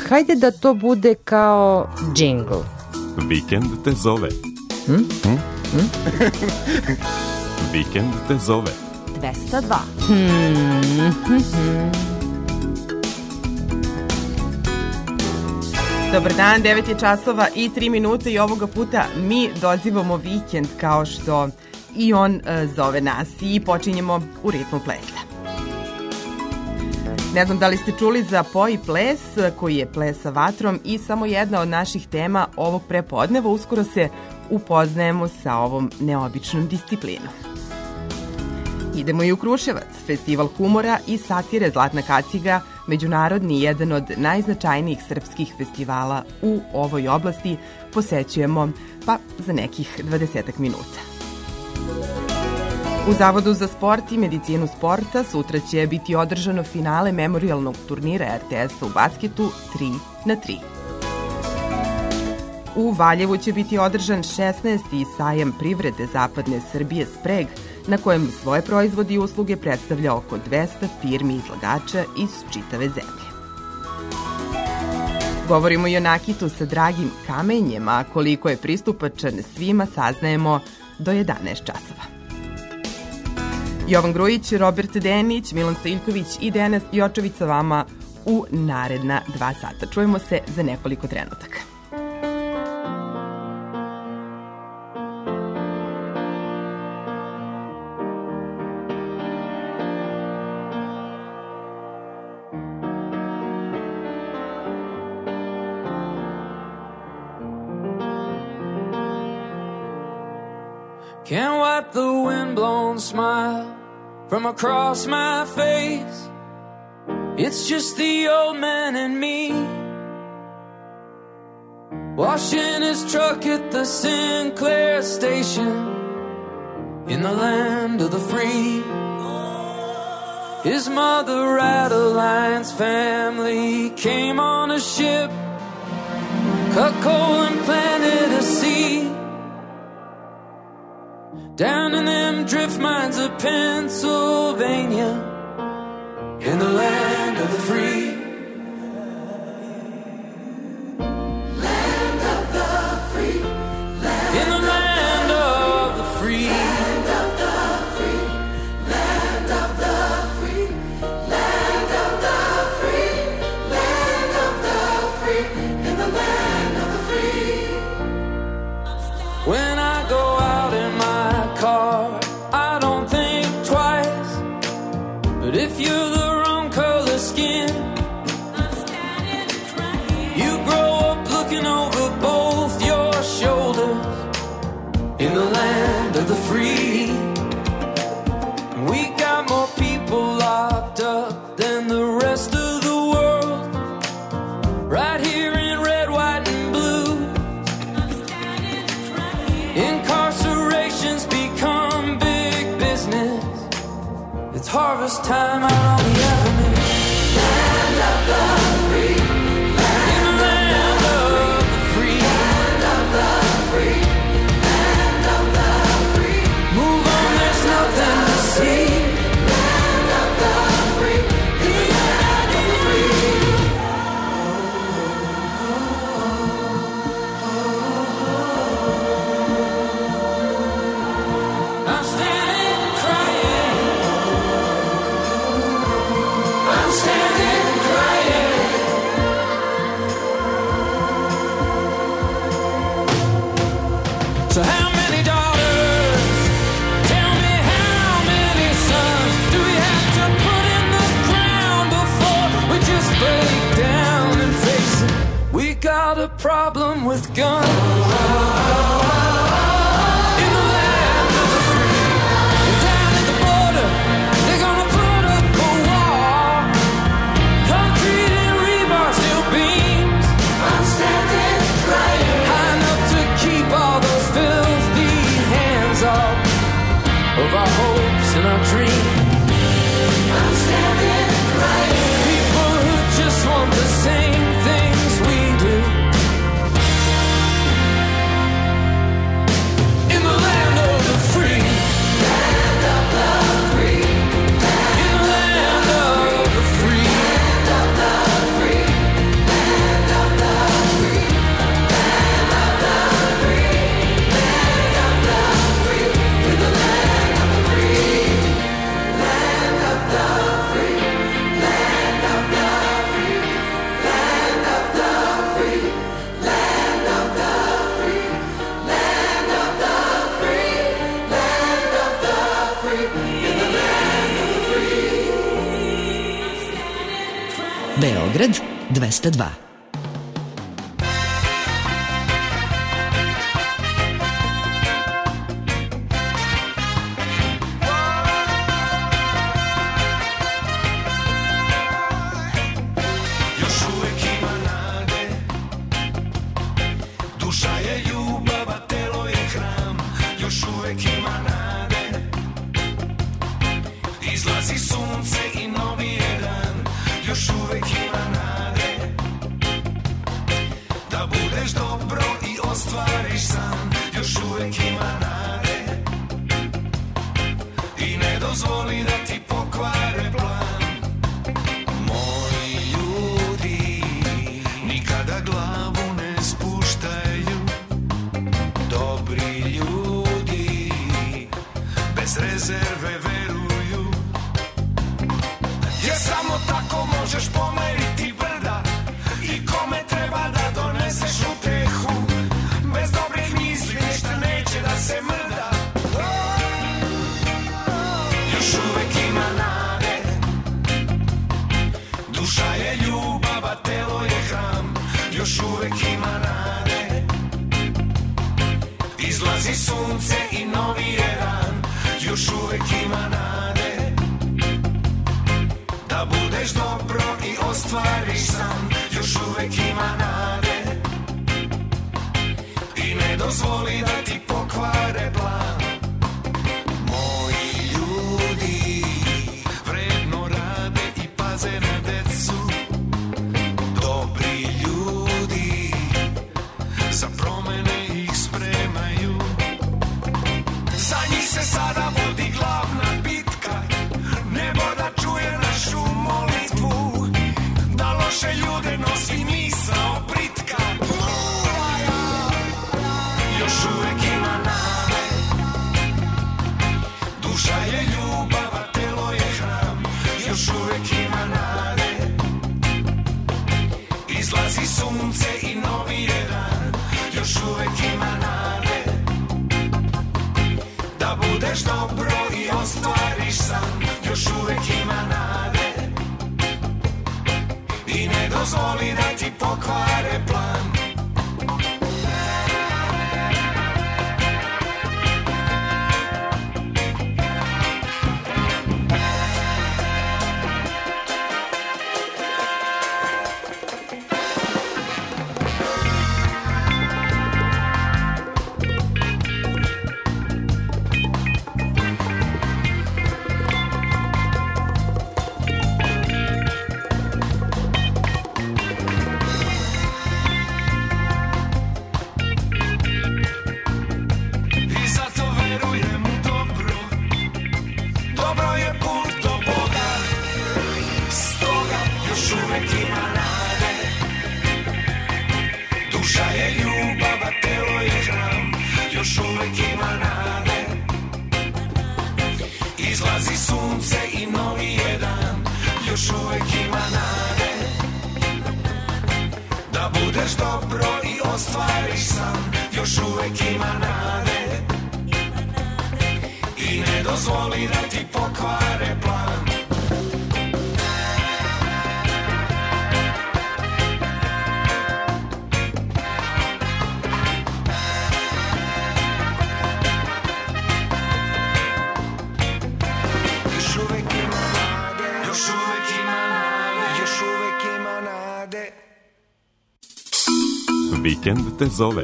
hajde da to bude kao džingl. Vikend te zove. Vikend te zove. 202. Dobar dan, 9 je časova i 3 minute i ovoga puta mi dozivamo vikend kao što i on zove nas i počinjemo u ritmu plesa. Ne znam da li ste čuli za Poji ples, koji je ples sa vatrom i samo jedna od naših tema ovog prepodneva. Uskoro se upoznajemo sa ovom neobičnom disciplinom. Idemo i u Kruševac, festival humora i satire Zlatna kaciga, međunarodni jedan od najznačajnijih srpskih festivala u ovoj oblasti, posećujemo pa za nekih 20 minuta. U Zavodu za sport i medicinu sporta sutra će biti održano finale memorijalnog turnira RTS-a u basketu 3x3. U Valjevu će biti održan 16. sajam privrede Zapadne Srbije Spreg, na kojem svoje proizvode i usluge predstavlja oko 200 firmi izlagača iz čitave zemlje. Govorimo i o nakitu sa dragim kamenjem, a koliko je pristupačan svima saznajemo do 11 časova. Jovan Grujić, Robert Denić, Milan Stojiljković i Denis Jočović sa vama u naredna 2 sata. Čujemo se za nekoliko trenutaka. Can't wipe the windblown smile from across my face. It's just the old man and me, washing his truck at the Sinclair station in the land of the free. His mother, Adeline's family, came on a ship, cut coal and planted a seed down in them drift mines of Pennsylvania, in the land of the free. Land of the free. In the land of the free. Land of the free. Land of the free. Land of the free. Land of the free. In the land of the free. When I go out in my car, I don't think twice. But if you're the wrong color skin, you grow up looking over both your shoulders in the land of the free. We got more people locked up than the rest of the world, right here in red, white, and blue. Incarceration's become big business. It's harvest time out on the avenue. Land of the free. In the land of the free. Land of the free. Land of the free. Move on, there's nothing to see. Land of the free. In the land of the free. I'm standing crying. I'm standing crying. So how many daughters? Tell me how many sons do we have to put in the ground before we just break down and face it? We got a problem with guns. In the land of the free. And down at the border, they're gonna put up a wall. Concrete and rebar, steel beams. I'm standing crying. High enough to keep all those filthy hands off of our hopes and our dreams. I'm standing crying. People who just want the same things we do. Beograd 202. Vikend te zove.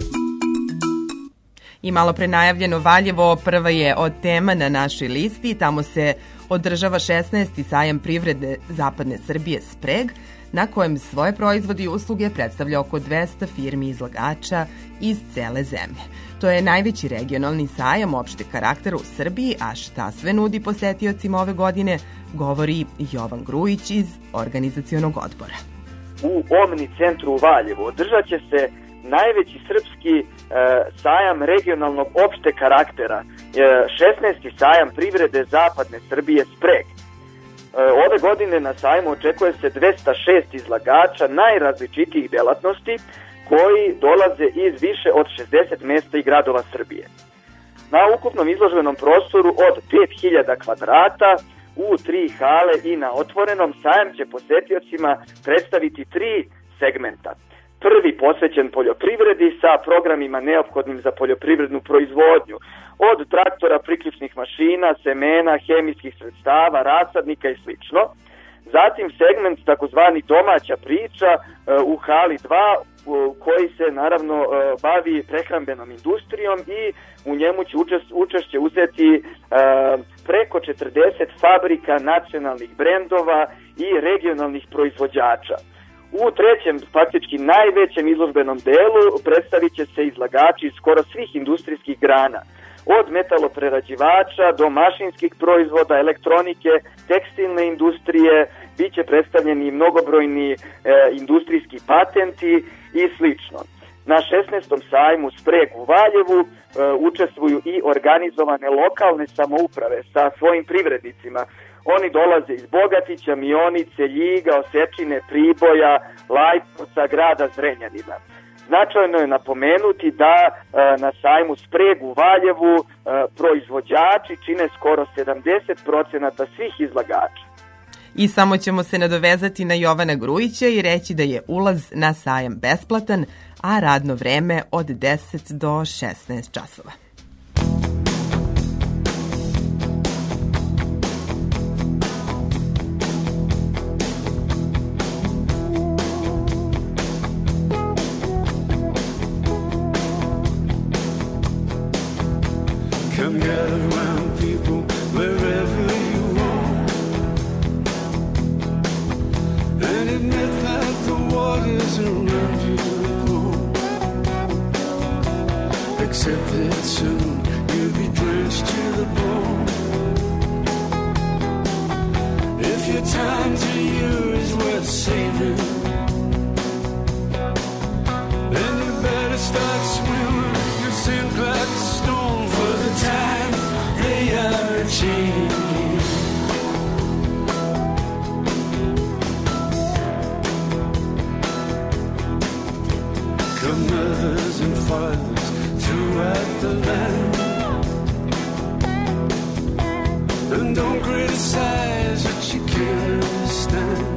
I malo pre najavljeno Valjevo prva je od tema na našoj listi. Tamo se održava 16. sajam privrede Zapadne Srbije Spreg, na kojem svoje proizvode i usluge predstavlja oko 200 firmi izlagača iz cele zemlje. To je najveći regionalni sajam opšte karaktera u Srbiji, a šta sve nudi posetiocima ove godine, govori Jovan Grujić iz organizacionog odbora. U Omni centru u Valjevu održat će se najveći srpski sajam regionalnog opšte karaktera, 16. sajam privrede Zapadne Srbije Spreg. Ove godine na sajmu očekuje se 206 izlagača najrazličitijih delatnosti koji dolaze iz više od 60 mesta i gradova Srbije. Na ukupnom izložbenom prostoru od 5000 kvadrata u 3 hale i na otvorenom. Sajam će posetiocima predstaviti 3 segmenta. Prvi posvećen poljoprivredi sa programima neophodnim za poljoprivrednu proizvodnju, od traktora, priključnih mašina, semena, hemijskih sredstava, rasadnika i sl. Zatim segment takozvani domaća priča u hali 2 koji se naravno bavi prehrambenom industrijom i u njemu će učešće uzeti preko 40 fabrika nacionalnih brendova i regionalnih proizvođača. U trećem, faktički najvećem izložbenom delu, predstavit će se izlagači skoro svih industrijskih grana, od metaloprerađivača do mašinskih proizvoda, elektronike, tekstilne industrije, bit će predstavljeni mnogobrojni industrijski patenti i slično. Na 16. sajmu Spreg u Valjevu učestvuju i organizovane lokalne samouprave sa svojim privrednicima. Oni dolaze iz Bogatića, Mionice, Ljiga, Osečine, Priboja, Lajkovca, grada Zrenjanina. Značajno je napomenuti da na sajmu Spreg u Valjevu proizvođači čine skoro 70% svih izlagača. I samo ćemo se nadovezati na Jovana Grujića i reći da je ulaz na sajam besplatan, a radno vreme od 10 do 16 časova. Come gather round, people, wherever you roam, and admit that the waters around you are cold. Accept that soon you'll be drenched to the bone. If your time to you is worth saving, then you better start swimming. You sink like a stone. Times they are changing. Come mothers and fathers throughout the land, and don't criticize what you can't understand.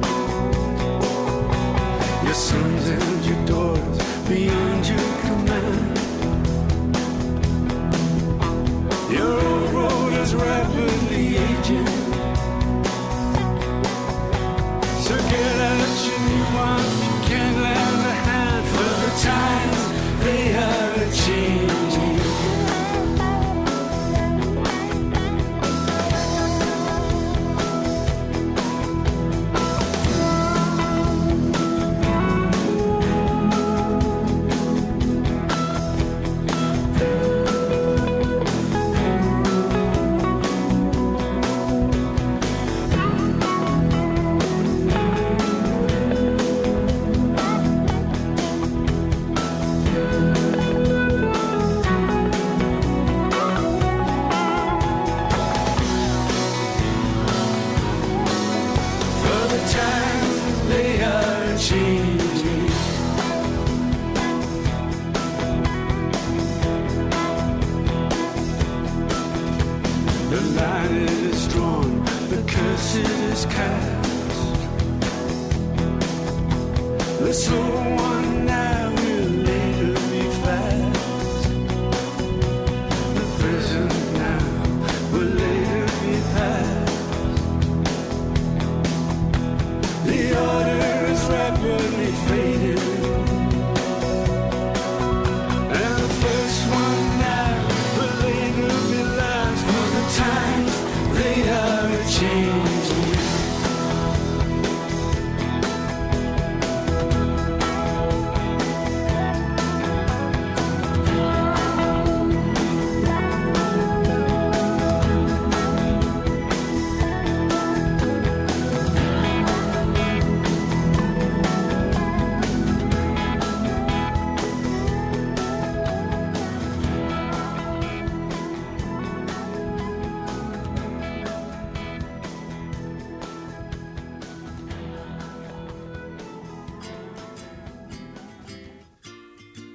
Your sons and your daughters beyond your command. Your old road is rapidly aging, so get out your new one. You can't lend a hand, for the times they are changing.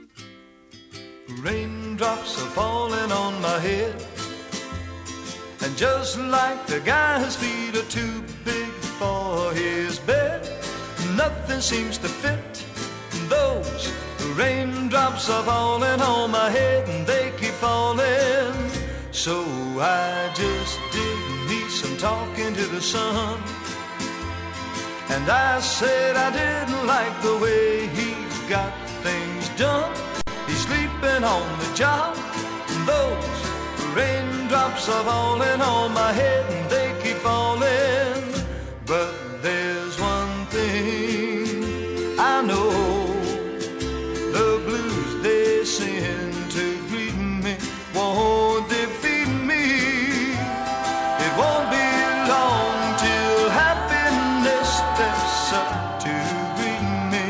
Raindrops are falling on my head, and And just like the guy's feet are too big for his bed, nothing seems to fit. Those raindrops are falling on my head and they keep falling. So I just did me some talking to the sun, and I said I didn't like the way he got things done. He's sleeping on the job. Those raindrops are falling on my head and they keep falling. But there's one thing I know, the blues they send to greet me won't defeat me. It won't be long till happiness steps up to greet me.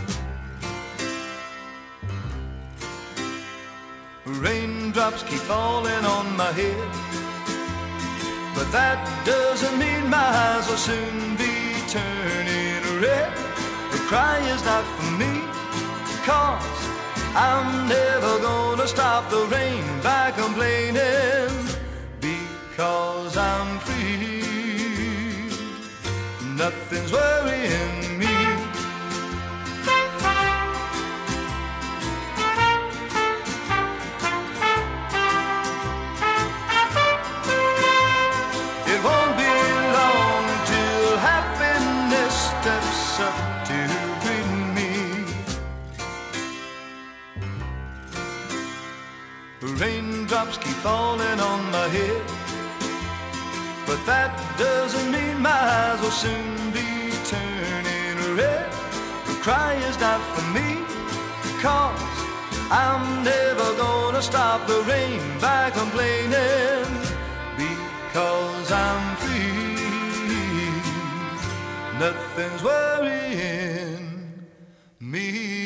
Raindrops keep falling on my head, but that doesn't mean my eyes will soon be turning red. The cry is not for me, 'cause I'm never gonna stop the rain by complaining, because I'm free. Nothing's worrying me. It won't be long till happiness steps up to greet me. Raindrops keep falling on my head, but that doesn't mean my eyes will soon be turning red. The cry is not for me, 'cause I'm never gonna stop the rain by complaining, because I'm free. Nothing's worrying me.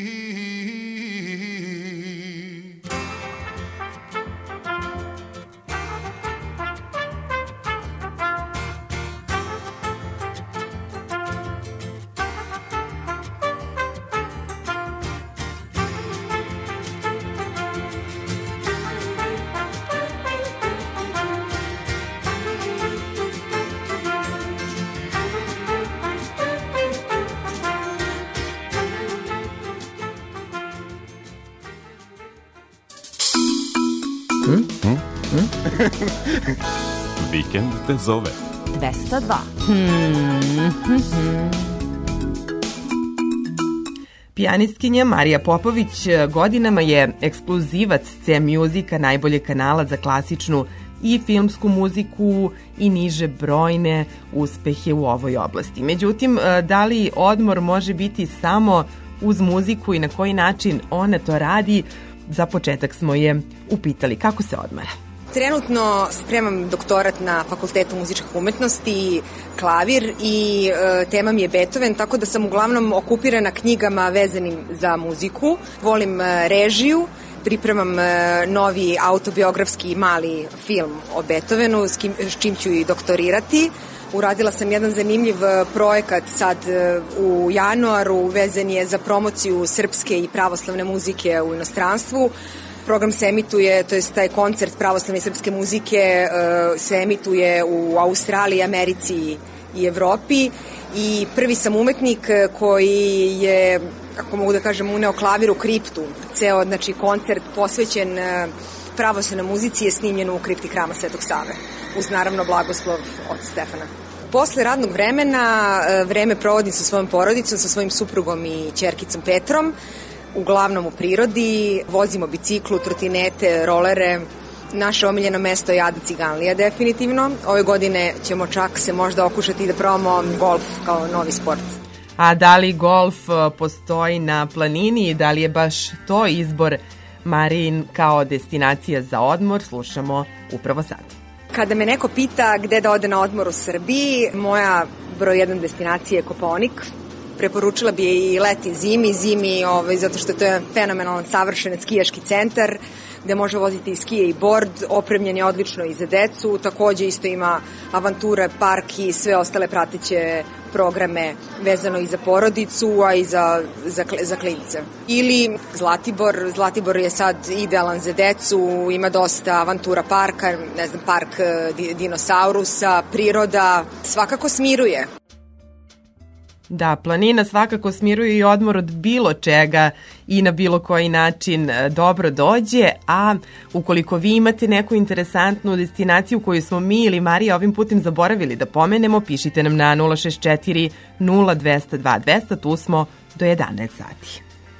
Vikend te zove. 202. Pijanistkinja Marija Popović godinama je ekskluzivac C-Musika, najboljeg kanala za klasičnu i filmsku muziku i niže brojne uspehe u ovoj oblasti. Međutim, da li odmor može biti samo uz muziku i na koji način ona to radi? Za početak smo je upitali kako se odmara. Trenutno spremam doktorat na Fakultetu muzičkih umetnosti, klavir i tema mi je Beethoven, tako da sam uglavnom okupirana knjigama vezanim za muziku. Volim režiju, pripremam novi autobiografski mali film o Beethovenu, s čim ću i doktorirati. Uradila sam jedan zanimljiv projekat sad u januaru, vezan je za promociju srpske i pravoslavne muzike u inostranstvu. Program se emituje, to je taj koncert pravoslavne i srpske muzike se emituje u Australiji, Americi i Evropi i prvi sam umetnik koji je, ako mogu da kažem, uneo klavir u kriptu. Ceo, znači, koncert posvećen pravoslavnoj muzici je snimljen u kripti Hrama Svetog Save, uz naravno blagoslov od Stefana. Posle radnog vremena, vreme provodim sa svojom porodicom, sa svojim suprugom i ćerkicom Petrom, uglavnom u prirodi, vozimo biciklu, trotinete, rolere. Naše omiljeno mesto je Ada Ciganlija, definitivno. Ove godine ćemo čak se možda okušati i da probamo golf kao novi sport. A da li golf postoji na planini i da li je baš to izbor Marijin kao destinacija za odmor? Slušamo upravo sad. Kada me neko pita gde da ode na odmor u Srbiji, moja broj 1 destinacija je Kopaonik. Preporučila bi je i leti zimi, zato što to je fenomenalan, savršen skijaški centar gde može voziti i skije i bord, opremljen je odlično i za decu, takođe isto ima avanture, park i sve ostale prateće programe vezano i za porodicu, a i za klince. Ili Zlatibor je sad idealan za decu, ima dosta avantura parka, ne znam, park dinosaurusa, priroda, svakako smiruje. Da, planina svakako smiruje i odmor od bilo čega i na bilo koji način dobro dođe, a ukoliko vi imate neku interesantnu destinaciju koju smo mi ili Marija ovim putem zaboravili da pomenemo, pišite nam na 064 0202 200, tu smo do 11 sati.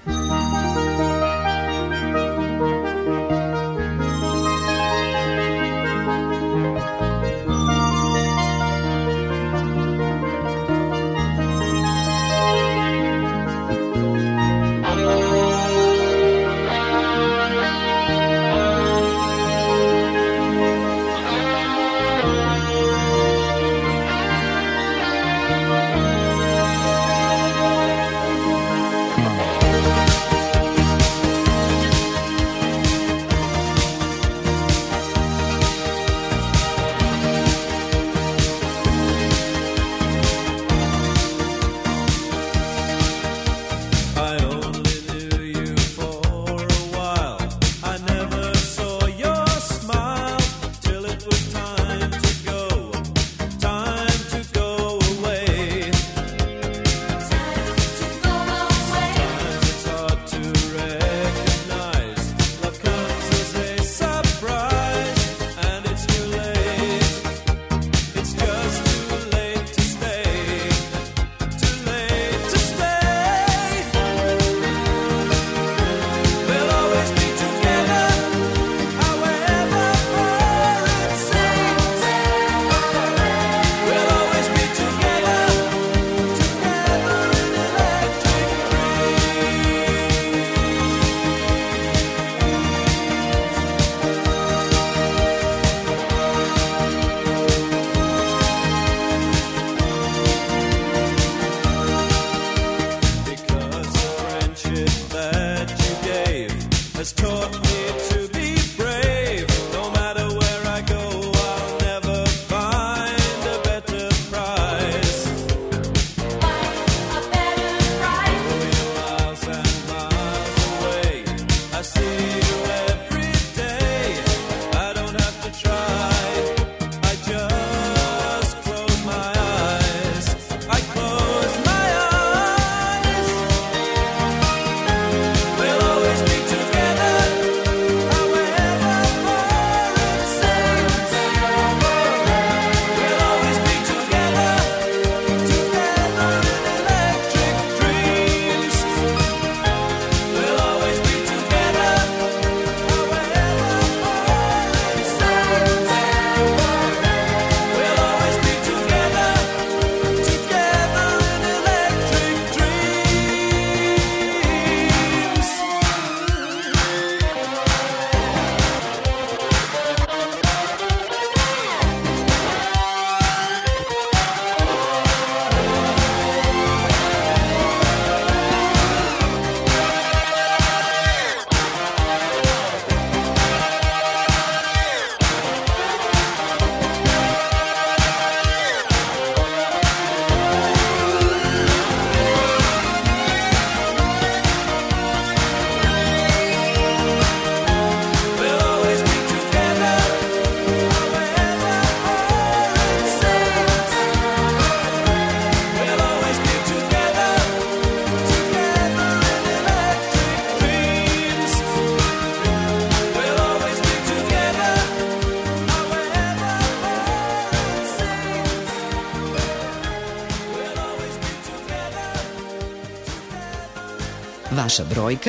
Vaša brojka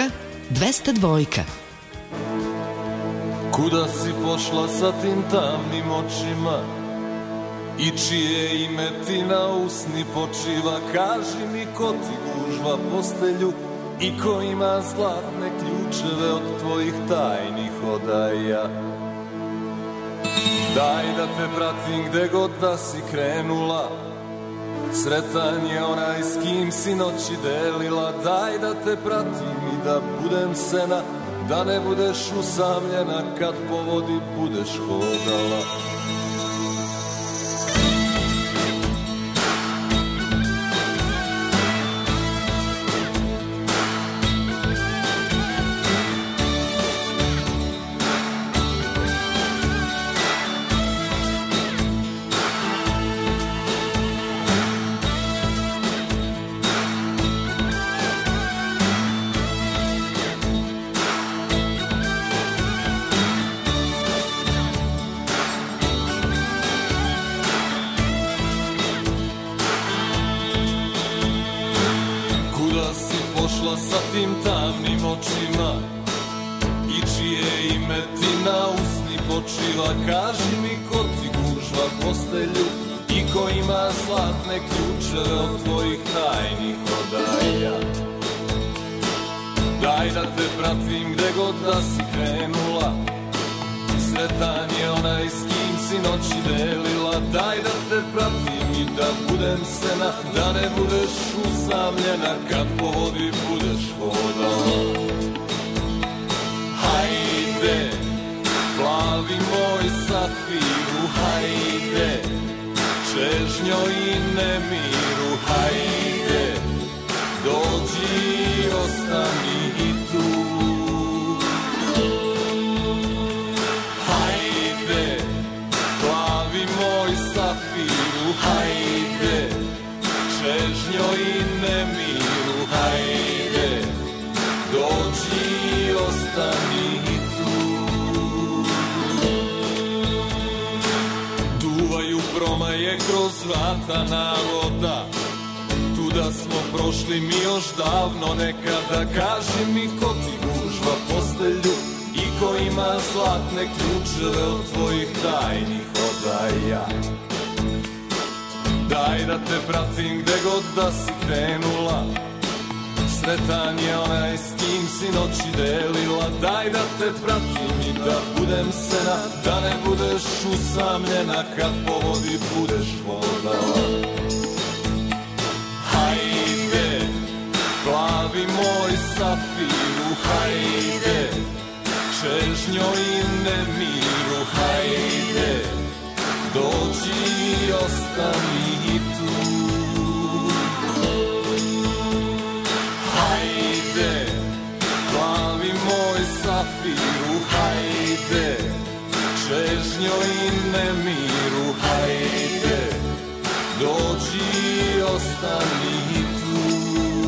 202. Kuda si pošla sa tim tamnim očima i čije ime ti na usni počiva? Kaži mi ko ti gužva postelju i ko ima zlatne ključeve od tvojih tajnih odaja. Daj da te pratim gde god da si krenula, sretan je onaj s kim si noći delila. Daj da te pratim i da budem sena, da ne budeš usamljena kad po vodi budeš hodala. došla sa tim tamnim očima i čije ime ti na usni počiva? Kaži mi ko ti gužva postelju i ko ima zlatne ključeve od tvojih tajnih odaja? Daj da te pratim gde god da si krenula, sretan je onaj s kim si noći delila. Daj da te pratim i da budem sena, da ne budeš usamljena kad po vodi budeš hodala. Hajde, plavi moj safiru, hajde, čežnjo i nemiru, hajde, dođi i ostani i tu. Hajde, plavi moj safiru, hajde, čežnjo i nemiru, hajde, dođi i ostani i tu. Duvaju promaje kroz vrata navoda, tuda smo prošli mi još davno nekada. Kaži mi ko ti gužva postelju i ko ima zlatne ključeve od tvojih tajnih odaja? Daj da te pratim gde god da si krenula, sretan je onaj s kim si noći delila. Daj da te pratim i da budem sena, da ne budeš usamljena kad po vodi budeš hodala. Hajde, plavi moj safiru, hajde, čežnjo i nemiru, hajde, dođi i ostani i tu. Hajde, plavi moj safiru, hajde, čežnjo i nemiru, hajde, dođi i ostani i tu.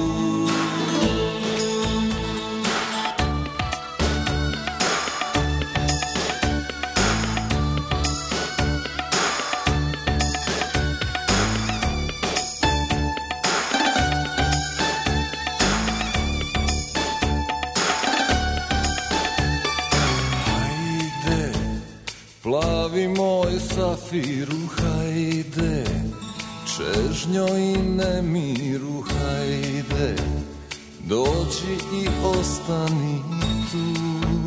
Plavi moj safiru, hajde, čežnjo i nemiru, hajde, dođi i ostani tu.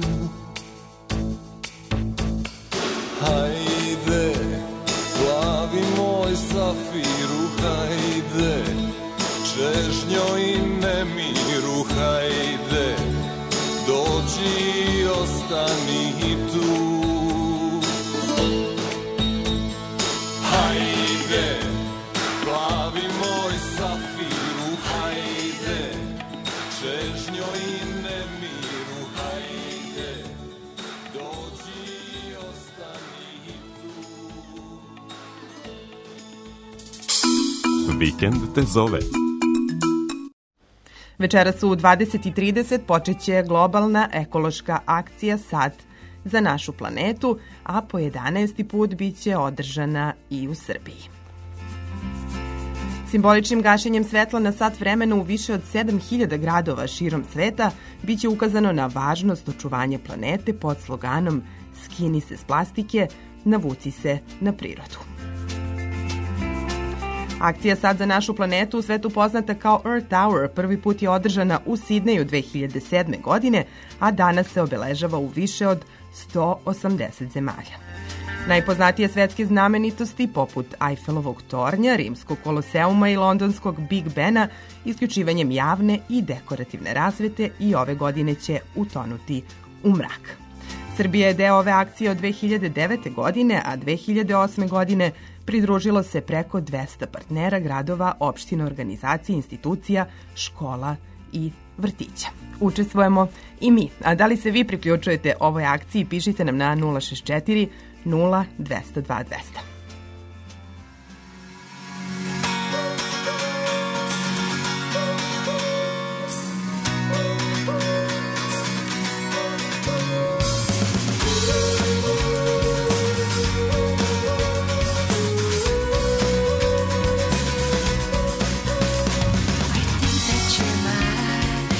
Hajde, plavi moj safiru, hajde, čežnjo i nemiru, hajde, dođi i ostani tu. Hajde, plavi moj safiru, hajde, čežnjo i nemiru, hajde, dođi i ostani tu. Vikend te zove. Večeras u 20:30 počeće globalna ekološka akcija Sat za našu planetu, a po 11. put biće održana i u Srbiji. Simboličnim gašenjem svetla na sat vremena u više od 7000 gradova širom sveta biće ukazano na važnost očuvanja planete pod sloganom Skini se s plastike, navuci se na prirodu. Akcija Sad za našu planetu, u svetu poznata kao Earth Hour, prvi put je održana u Sidneju 2007. godine, a danas se obeležava u više od 180 zemalja. Najpoznatije svetske znamenitosti, poput Eiffelovog tornja, Rimskog koloseuma i londonskog Big Bena, isključivanjem javne i dekorativne rasvete i ove godine će utonuti u mrak. Srbija je deo ove akcije od 2009. godine, a 2008. godine pridružilo se preko 200 partnera, gradova, opština, organizacija, institucija, škola i vrtića. Učestvujemo i mi. A da li se vi priključujete ovoj akciji, pišite nam na 064 0 202 200. I think that you're right.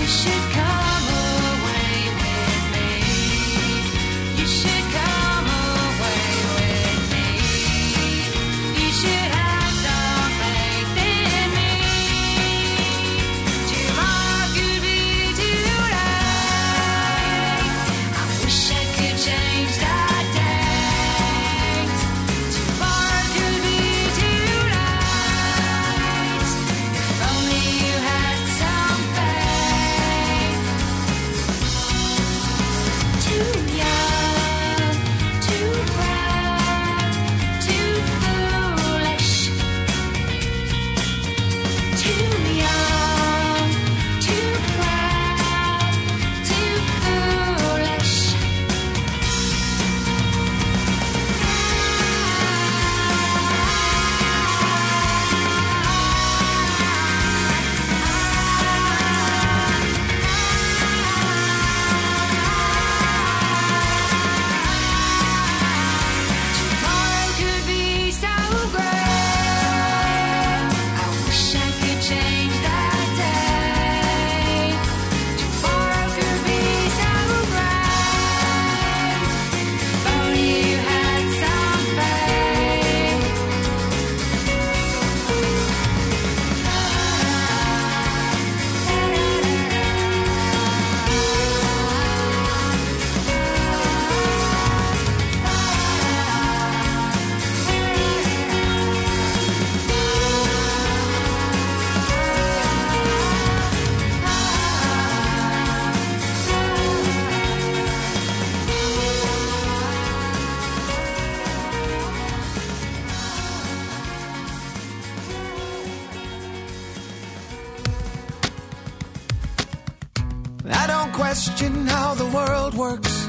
I don't question how the world works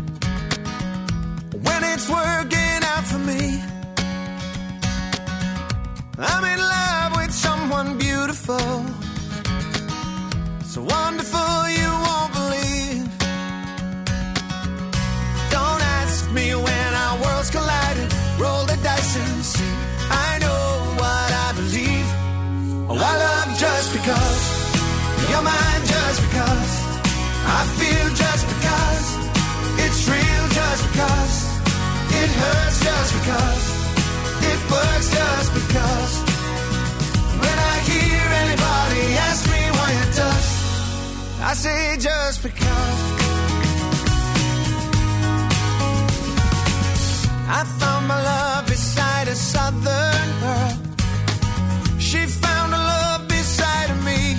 when it's working out for me. I'm in love with someone beautiful, so wonderful you won't believe. Don't ask me when our worlds collided. Roll the dice and see. I know what I believe. Oh, I love just because you're mine, just because I feel, just because it's real, just because it hurts, just because it works, just because when I hear anybody ask me why it does, I say just because. I found my love beside a southern girl. She found a love beside of me.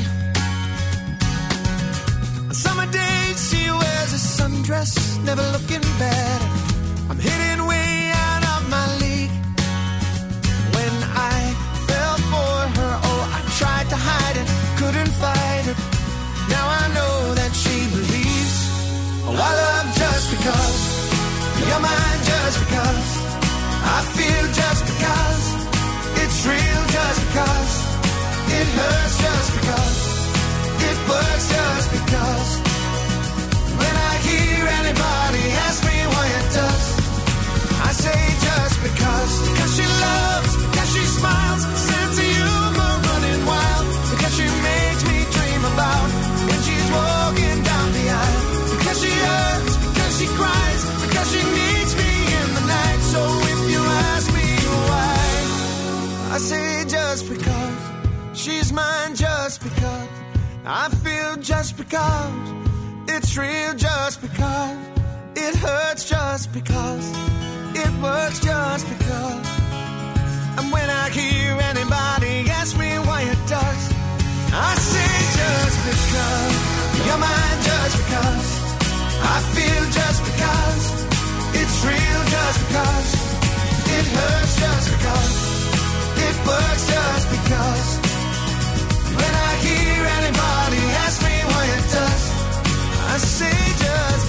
On summer days she wears a sundress, never looking better. I'm hitting way out of my league. When I fell for her, oh, I tried to hide it, couldn't fight it. Now I know that she believes. Oh, I love just because you're mine, just because I feel, just because it's real, just because it hurts, just because it works, just because when I hear anybody ask me why it does, I say just because she loves, because she smiles, sense of humor running wild, because she makes me dream about when she's walking down the aisle, because she hurts, because she cries, because she needs me in the night. So if you ask me why, I say just because she's mine, just because I feel, just because it's real, just because it hurts, just because it works, just because. And when I hear anybody ask me why it does, I say just because you're mine, just because I feel, just because it's real, just because it hurts, just because it works, just because when I hear anybody ask me why it does, I say just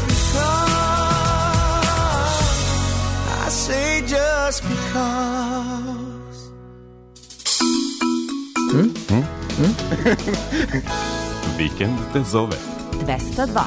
because, I say just because. Vikend te zove. 202.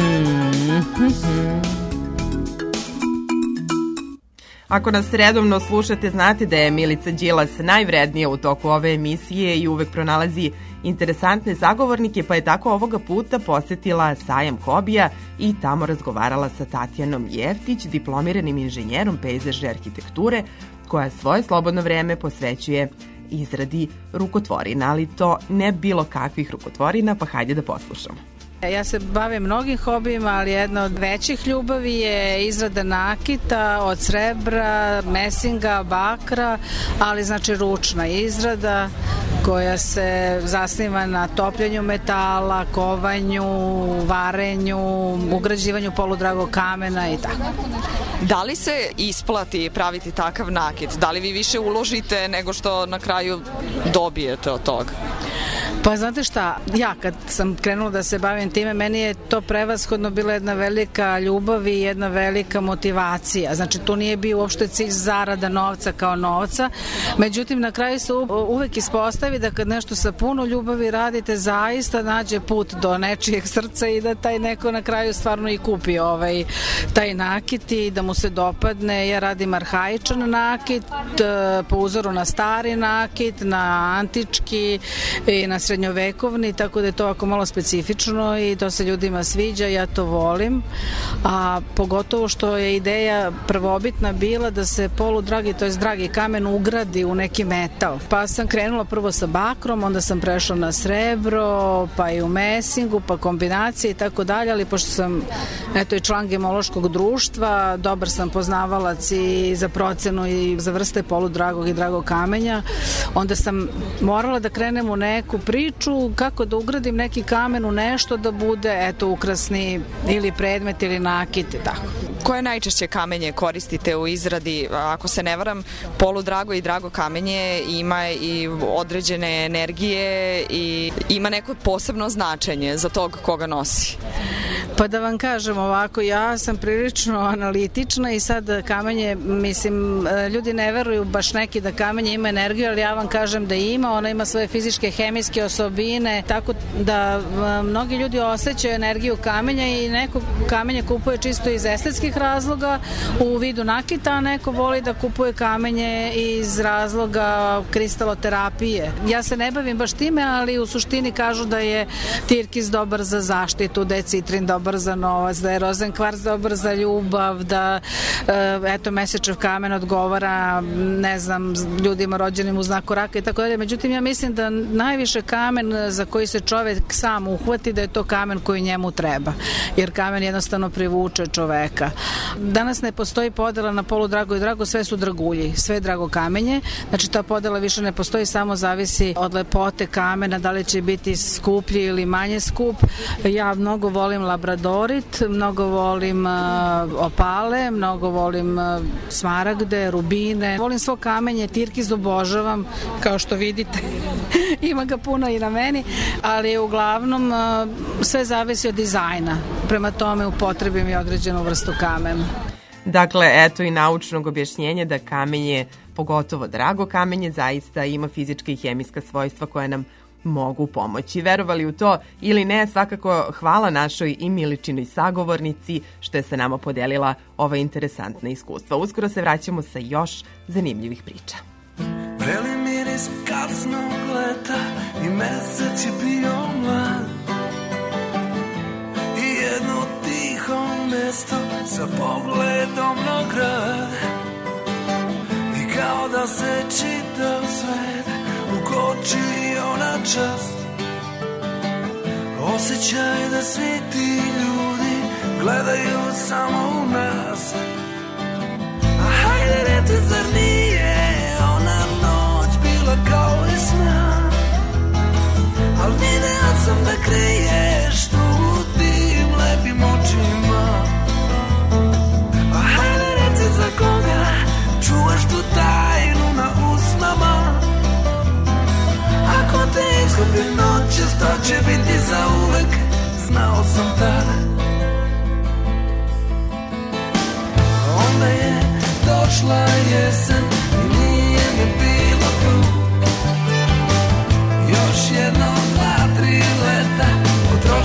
Ako nas redovno slušate, znate da je Milica Đilas najvrednija u toku ove emisije i uvek pronalazi interesantne sagovornike, pa je tako ovoga puta posetila sajam hobija i tamo razgovarala sa Tatjanom Jeftić, diplomiranim inženjerom pejzažne arhitekture, koja svoje slobodno vreme posvećuje izradi rukotvorina, ali to ne bilo kakvih rukotvorina, pa hajde da poslušamo. Ja se bavim mnogim hobijima, ali jedna od većih ljubavi je izrada nakita od srebra, mesinga, bakra, ali znači ručna izrada koja se zasniva na topljenju metala, kovanju, varenju, ugrađivanju poludragog kamena i tako. Da li se isplati praviti takav nakit? Da li vi više uložite nego što na kraju dobijete od toga? Pa znate šta, ja kad sam krenula da se bavim time, meni je to prevashodno bila jedna velika ljubav i jedna velika motivacija. Znači tu nije bio uopšte cilj zarada novca kao novca, međutim na kraju se uvek ispostavi da kad nešto sa puno ljubavi radite, zaista nađe put do nečijeg srca i da taj neko na kraju stvarno i kupi taj nakit i da mu se dopadne. Ja radim arhaičan nakit po uzoru na stari nakit, na antički i na srednjovekovni, tako da je to ovako malo specifično i to se ljudima sviđa, ja to volim, a pogotovo što je ideja prvobitna bila da se poludragi, to je dragi kamen ugradi u neki metal. Pa sam krenula prvo sa bakrom, onda sam prešla na srebro, pa i u mesingu, pa kombinacije i tako dalje, ali pošto sam i član gemološkog društva, dobar sam poznavalac i za procenu i za vrste poludragog i dragog kamenja, onda sam morala da krenem u neku priču kako da ugradim neki kamen u nešto da bude ukrasni ili predmet ili nakit i tako. Koje najčešće kamenje koristite u izradi? Ako se ne varam, poludrago i drago kamenje ima i određene energije i ima neko posebno značenje za tog koga nosi. Pa da vam kažem ovako, ja sam prilično analitična i sad kamenje, mislim, ljudi ne veruju baš neki da kamenje ima energiju, ali ja vam kažem da ima, ona ima svoje fizičke, hemijske osobine, tako da mnogi ljudi osjećaju energiju kamenja i neko kamenje kupuje čisto iz estetskih razloga u vidu nakita, a neko voli da kupuje kamenje iz razloga kristaloterapije. Ja se ne bavim baš time, ali u suštini kažu da je tirkis dobar za zaštitu, da je citrin dobar za novac, da je rozenkvarc dobar za ljubav, da mesečev kamen odgovara, ne znam, ljudima rođenim u znaku raka i tako dalje. Međutim, ja mislim da najviše kamen za koji se čovek sam uhvati, da je to kamen koji njemu treba, jer kamen jednostavno privuče čoveka. Danas ne postoji podela na poludrago i drago, sve su dragulji, sve je drago kamenje, znači ta podela više ne postoji, samo zavisi od lepote kamena, da li će biti skuplji ili manje skup. Ja mnogo volim labradorit, mnogo volim opale, mnogo volim smaragde, rubine, volim svo kamenje, tirkiz obožavam, kao što vidite, ima ga puno i na meni, ali uglavnom sve zavisi od dizajna, prema tome upotrebim i određenu vrstu kamena. Dakle, eto i naučnog objašnjenja da kamenje, pogotovo drago kamenje, zaista ima fizička i hemijska svojstva koja nam mogu pomoći. Verovali u to ili ne, svakako hvala našoj i Miličinoj sagovornici što je sa nama podelila ova interesantna iskustva. Uskoro se vraćamo sa još zanimljivih priča. Vreli miris kasnog leta i mesec je bio mlad i jedno tiho mesto sa pogledom na grad i kao da se čitav svet ukoči ona čast, osjećaj da svi ti ljudi gledaju samo u nas. A hajde reci, zar nije ona noć bila kao i sna, al video sam da kriješ tu u tim lepim očima. A hajde reci, za koga čuvaš tu tajnu na usnama. Ako te izgubim noćas, to će biti za uvek, znao sam tada. Onda je došla jesen i nije me bilo tu. Još jedno, 2, 3 leta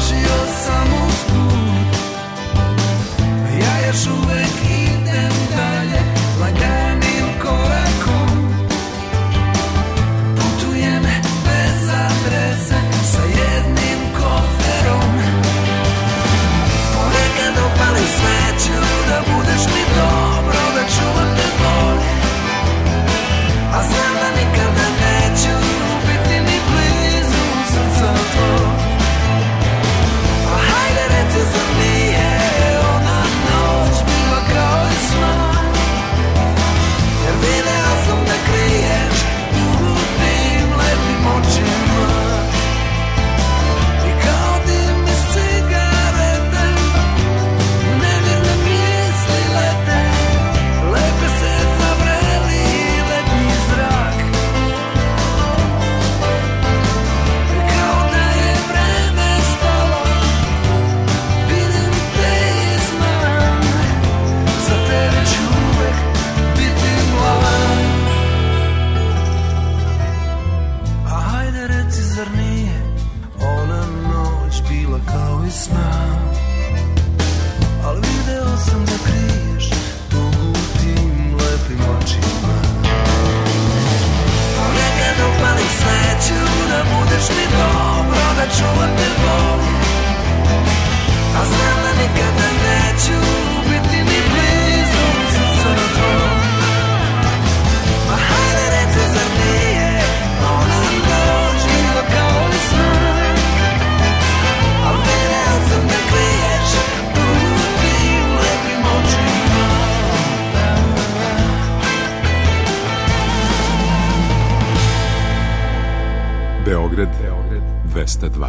sna. Al video sam da kriješ tugu tim lepim očima. Ponekad upalim sveću da budeš mi dobro, da čuvam te bolje. A znam da nikada neću biti ni blizu srca na tvoj. Ma hajde reci zar nije ona noć bila kao i san. Al video sam da kriješ tugu tim lepim očima. Beograd 202.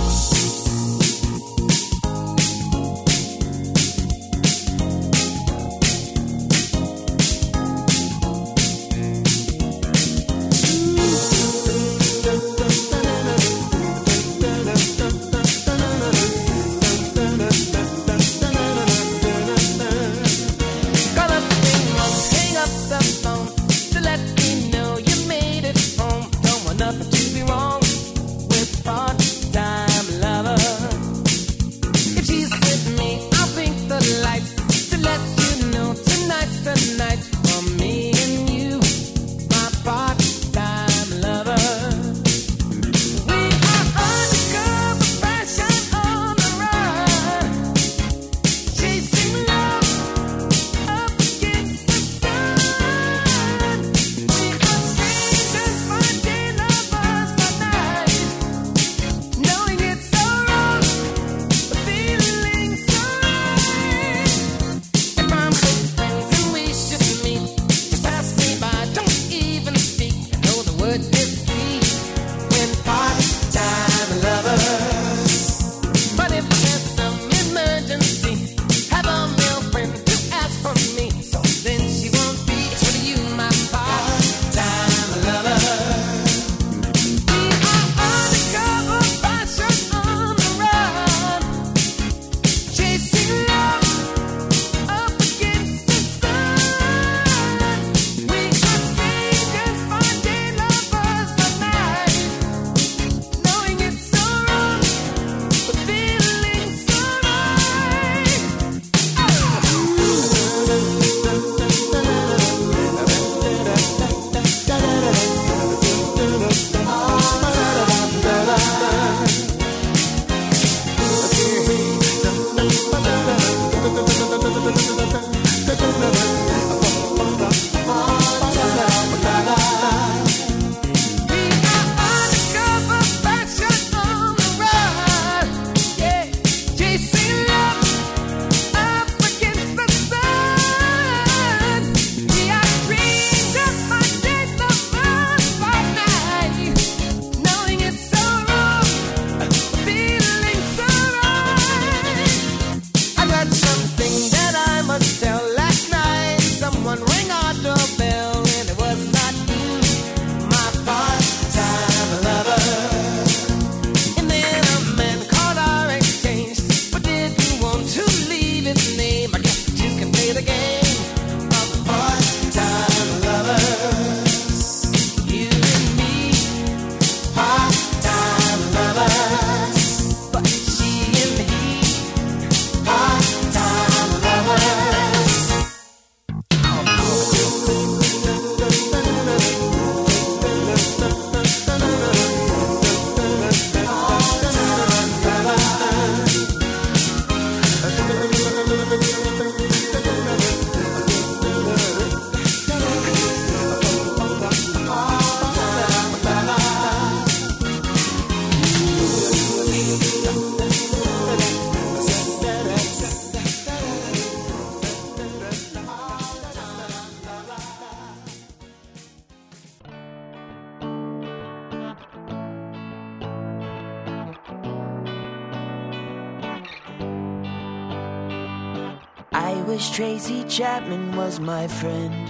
I wish Tracy Chapman was my friend.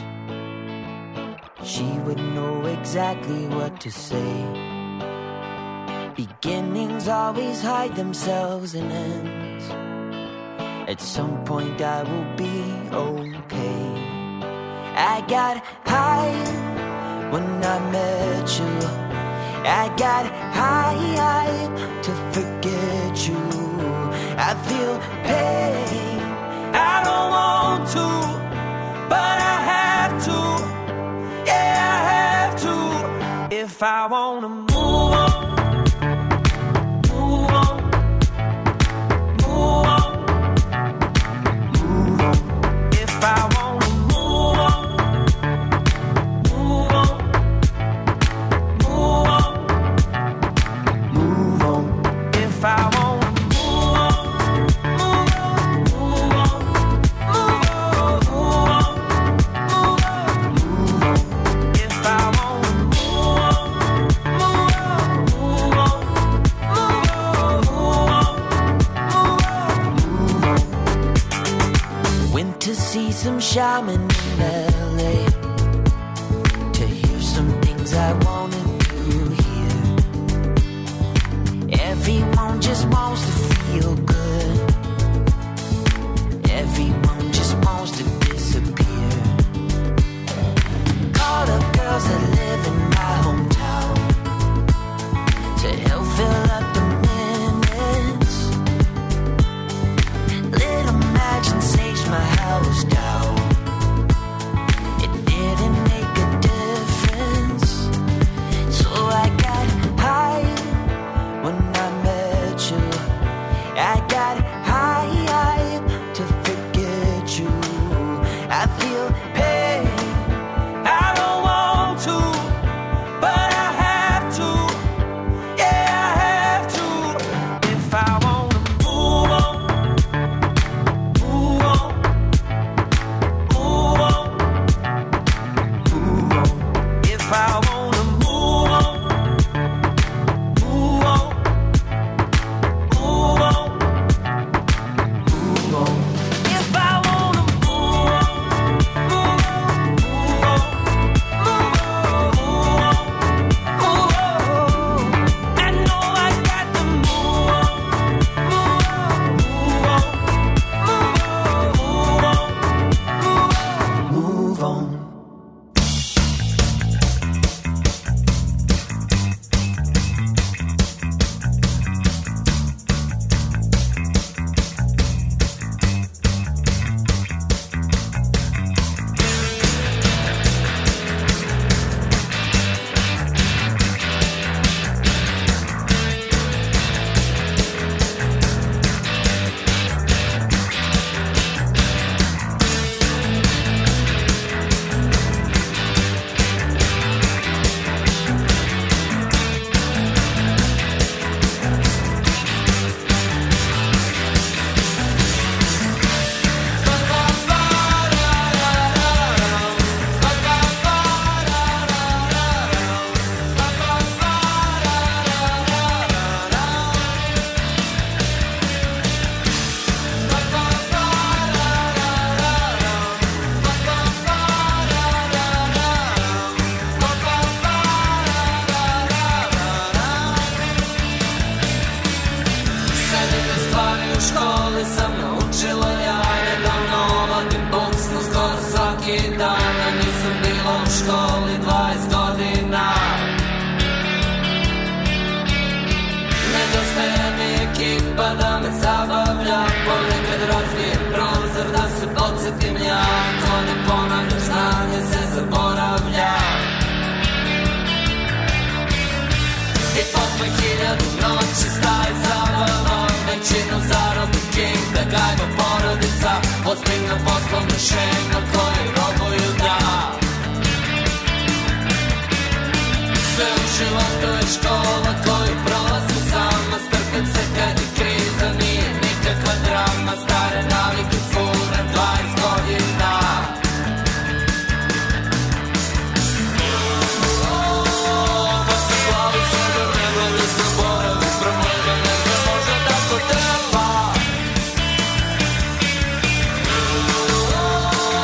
She would know exactly what to say. Beginnings always hide themselves in ends. At some point I will be okay. I got high when I met you. I got high to forget you. I feel pain. I don't want to, but I have to. Yeah, I have to. If I wanna move on, move on, move on, move on. If I wanna move on, move on, move on, move on. If I wanna move on, move on, move on, move on, move on, move on, move on. If I wanna move on, move on, move on, move on, move on, move on. Went to see some shaman in LA to hear some things I wanted to hear. Everyone just wants to feel good. Everyone just wants to disappear. Called up girls that live in my hometown to help fill up the minutes. Little Imagine saged my house down. It didn't make a difference. So I got high when I met you. I got high to forget you. I feel pain. I don't want to, but I have to. Yeah, I have to. If I wanna move on, move on, move on, move on. If I wanna move on, move on, move on, move on. If I wanna move on, move on, move on, move on, move on. I know I got to move on, move on, move on, move on, move on, move on. Sedime stvari u školi sam naučila ja. Nedavno ovadim boks na skoro svaki dan. A nisam bila u školi 20 godina. Nedostaje mi ekipa da me zabavlja. Ponekad razbijem prozor da se podsjetim ja. Ko ne ponavlja znanje se zaboravlja. I posle 1000 noći staje zabava. Većinu zarobi king, da gajba porodica. Ozbiljna poslovna šema koju robuju da. Sve u životu je škola koju prolazim sama. Strpim se kad je kriza, nije nikakva drama. Stare navike fura 20 godina. Pa se glavi sebe vremena da zaboravim probleme. Ne znam, možda tako treba.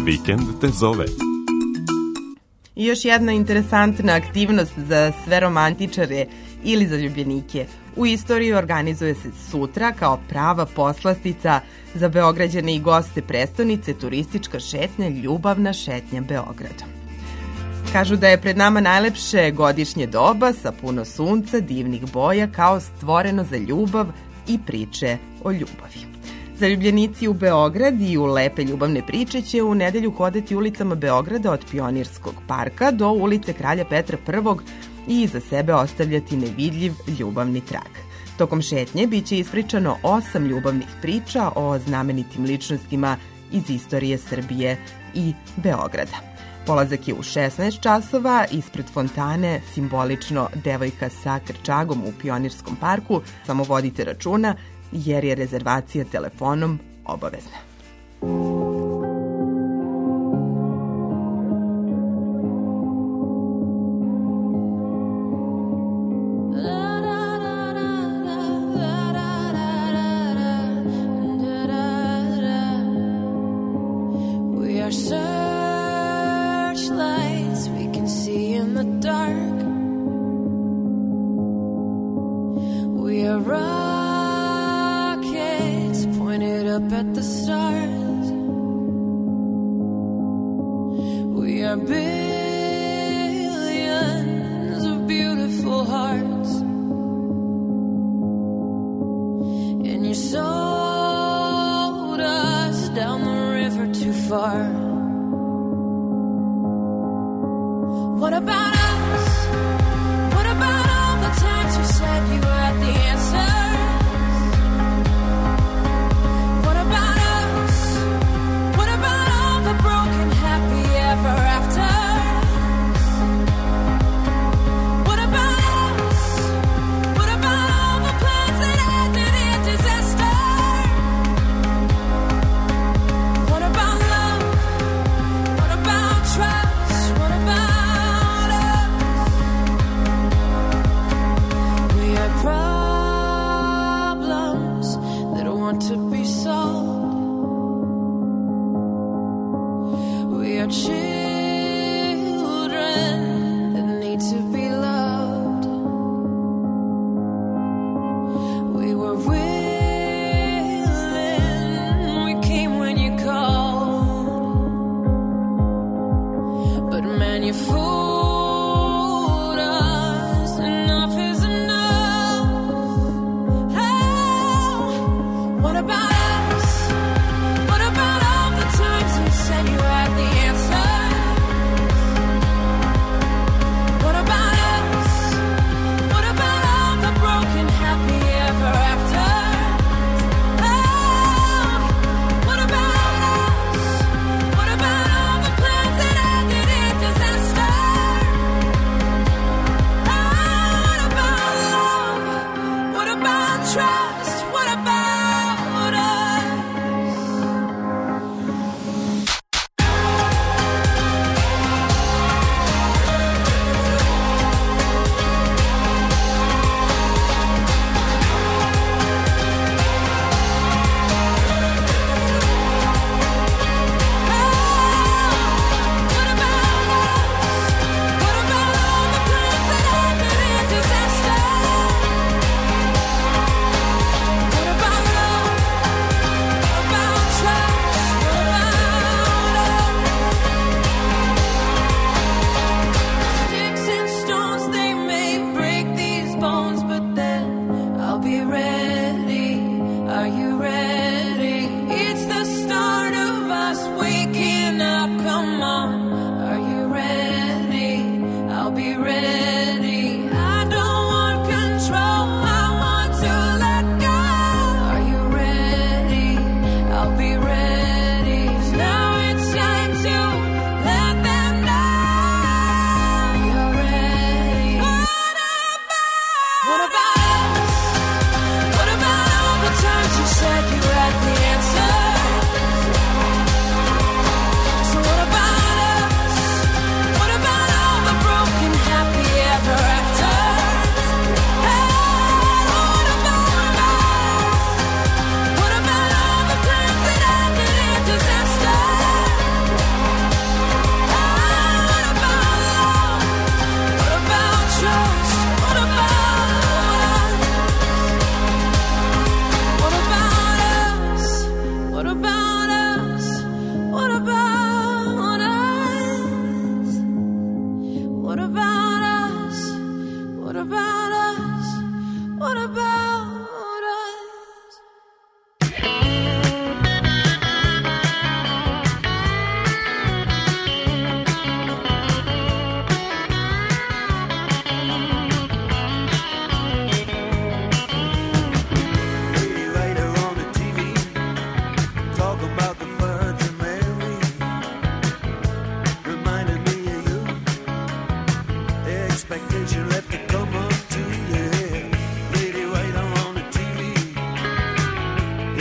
Vikend te zove. I još jedna interesantna aktivnost za sve romantičare ili zaljubljenike. U istoriji organizuje se sutra kao prava poslastica za Beograđane i goste prestonice turistička šetnja Ljubavna šetnja Beogradom. Kažu da je pred nama najlepše godišnje doba sa puno sunca, divnih boja kao stvoreno za ljubav i priče o ljubavi. Zaljubljenici u Beograd i u lepe ljubavne priče će u nedelju hodati ulicama Beograda od Pionirskog parka do ulice Kralja Petra I i iza sebe ostavljati nevidljiv ljubavni trag. Tokom šetnje biće ispričano 8 ljubavnih priča o znamenitim ličnostima iz istorije Srbije i Beograda. Polazak je u 16 časova ispred fontane, simbolično devojka sa krčagom u Pionirskom parku. Samo vodite računa jer je rezervacija telefonom obavezna.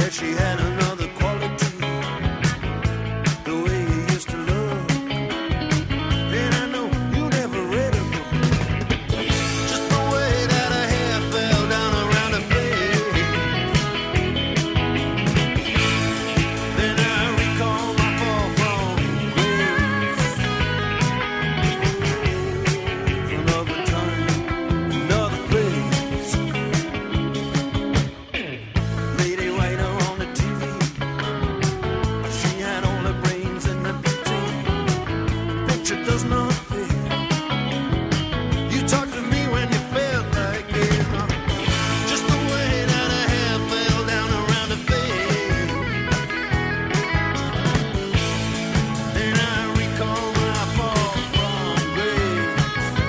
that she had another quality, the way you used to look. And I know you never read a book, just the way that her hair fell down around her face. Then I recall my fall from grace. Another time, another place. Lady writer on the TV, she had all the brains and the beauty. Picture does not fit. You talked to me when you felt like it, just the way that her hair fell down around her face. And I recall my fall from grace.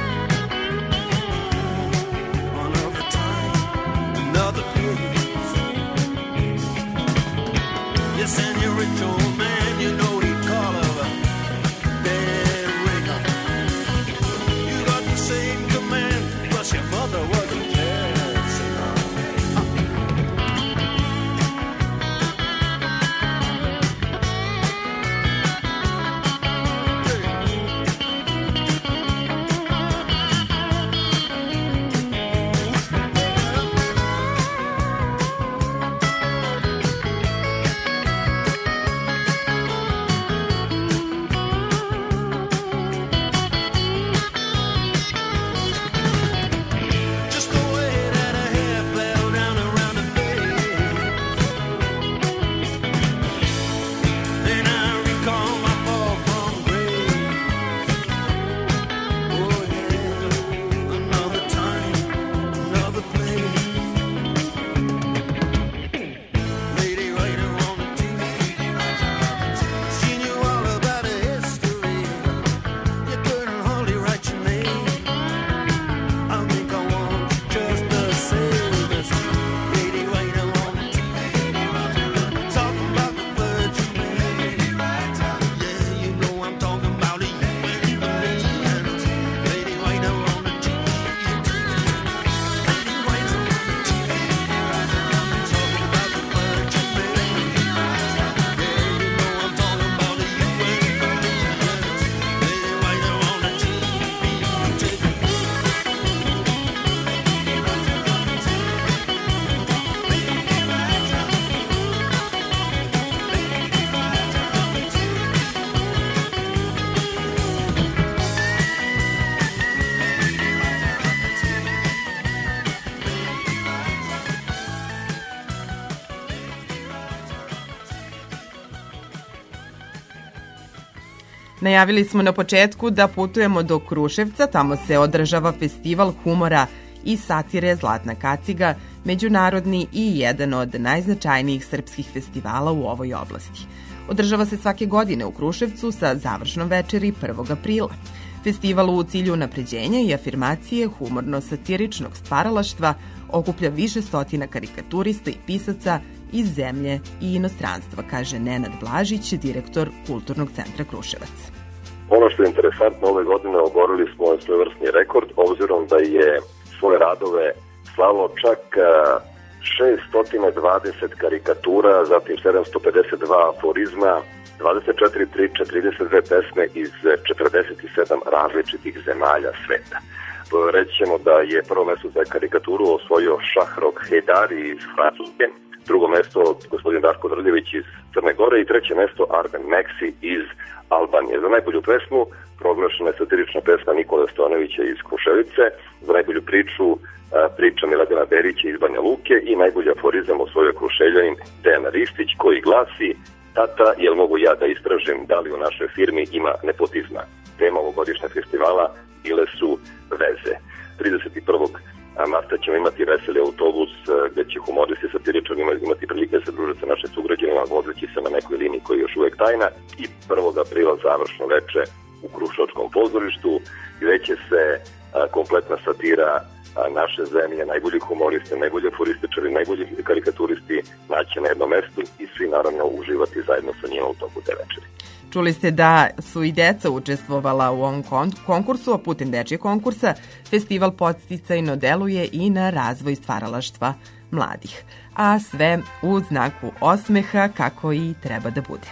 Another time, another place. Yes, and your rich old man, you know he'd call her a dead ringer. You got the same command, plus your mother was a jazz singer. Just the way that her hair fell down around her face. Then I recall my fall from grace. Oh yeah, another time, another place. Lady writer on the TV, she knew all about her history. You couldn't hardly write your name. I think I want you just the same as lady writer on the TV, talking about the Virgin Mary. Yeah, you know I'm talking about you and me. Lady writer on the TV, lady writer on the TV, talking about the Virgin Mary. Yeah, you know I'm talking about you and me. Lady writer on the TV. Najavili smo na početku da putujemo do Kruševca, tamo se održava festival humora i satire Zlatna kaciga, međunarodni i jedan od najznačajnijih srpskih festivala u ovoj oblasti. Održava se svake godine u Kruševcu sa završnom večeri 1. aprila. Festival u cilju unapređenja i afirmacije humorno-satiričnog stvaralaštva okuplja više stotina karikaturista i pisaca iz zemlje i inostranstva, kaže Nenad Blažić, direktor Kulturnog centra Kruševac. Ono što je interesantno, ove godine oborili smo svojevrsni rekord, obzirom da je svoje radove slalo čak 620 karikatura, zatim 752 aforizma, 24 priče, 32 pesme iz 47 različitih zemalja sveta. Reći ćemo da je prvo mesto za karikaturu osvojio Šahrok Hedari iz Francuske, drugo mesto gospodin Darko Drljević iz Crne Gore i treće mesto Arben Meksi iz Albanije. Za najbolju pesmu proglašena je satirična pesma Nikole Stojanovića iz Kruševice, za najbolju priču priča Miladina Berića iz Banja Luke i najbolji aforizam osvojio Kruševljanin Dejan Ristić koji glasi: Tata, jel mogu ja da istražim da li u našoj firmi ima nepotizma? Tema ovogodišnjeg festivala bile su veze. 31. marta ćemo imati veseli autobus gde će humoristi i satiričari imati prilike da se druže sa našim sugrađanima, vozeći se na nekoj liniji koja je još uvek tajna, i 1. aprila završno veče u Kruševačkom pozorištu gde će se kompletna satira naše zemlje, najbolji humoristi, najbolji aforističari, najbolji karikaturisti naći na jednom mestu i svi naravno uživati zajedno sa njima u toku te večeri. Čuli ste da su i deca učestvovala u ovom konkursu, a putem dečijeg konkursa festival podsticajno deluje i na razvoj stvaralaštva mladih. A sve u znaku osmeha kako i treba da bude.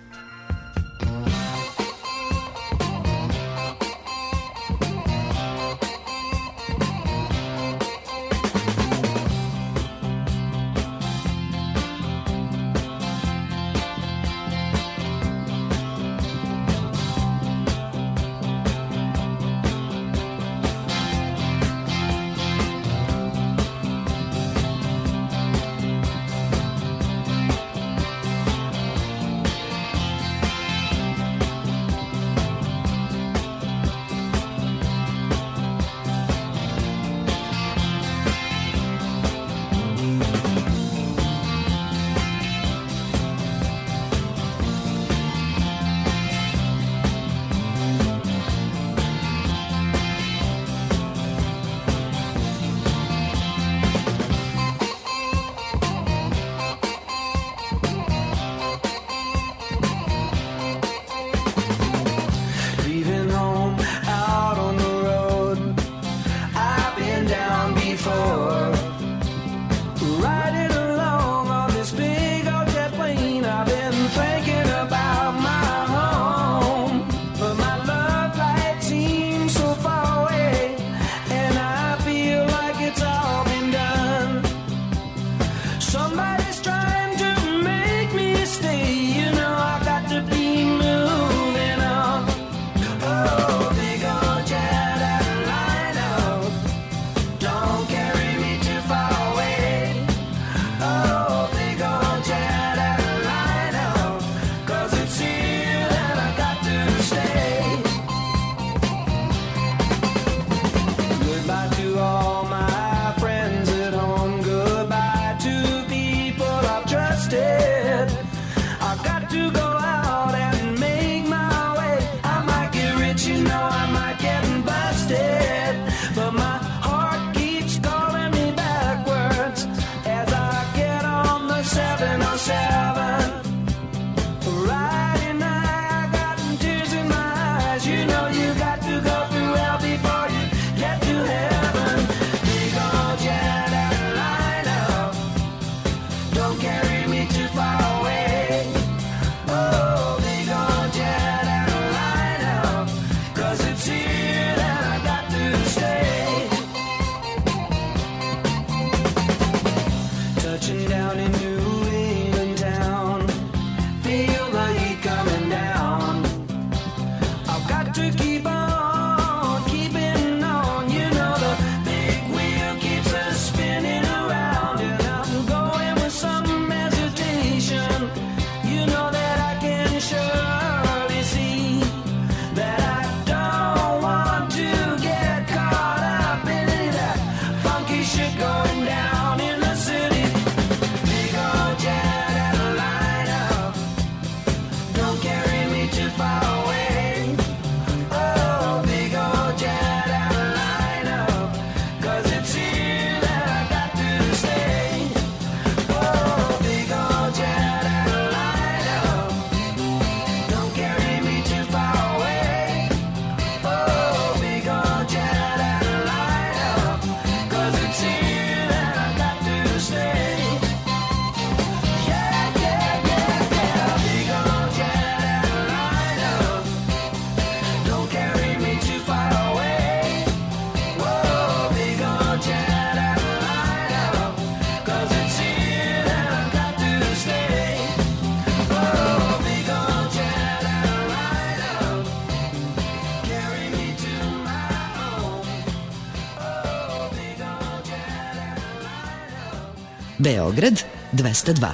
Beograd 202.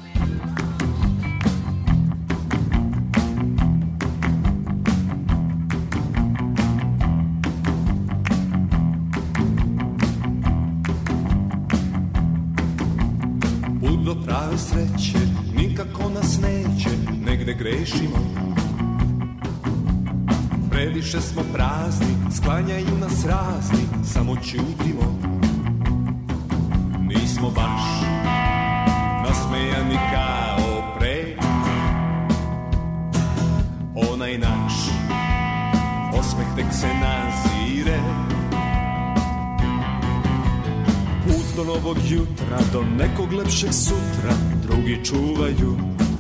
Put do prave sreće nikako nas neće, negde grešimo. Previše smo prazni, sklanjaju nas razni, samo ćutimo. Nismo baš nasmejani kao pre. Onaj naš osmeh tek se nazire. Put do novog jutra, do nekog lepšeg sutra, drugi čuvaju.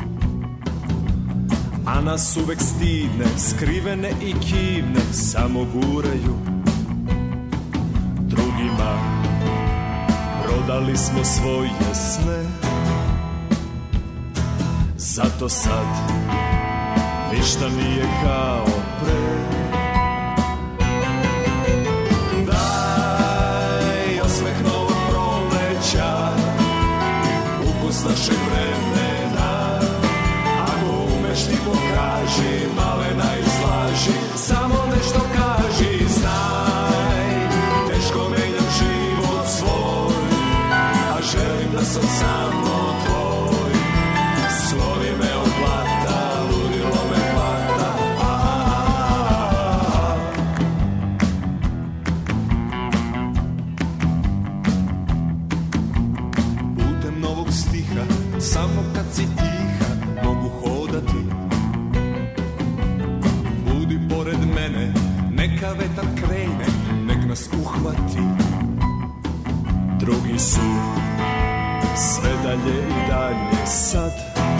A nas uvek stidne, skrivene i kivne, samo guraju. Drugima prodali smo svoje sne, zato sad ništa nije kao pre. Daj osmeh novog proleća, ukus našeg vremena. Ako umeš ti pokaži, malena izlaži, samo nešto kaži, znaj. Teško menjam život svoj, a želim da sam samo tvoj. Slovi me od blata, ludilo me hvata. Putem novog stiha, samo kad si tiha, mogu hodati. Budi pored mene, neka vetar krene, nek nas uhvati. Drugi su sve dalje i dalje sad,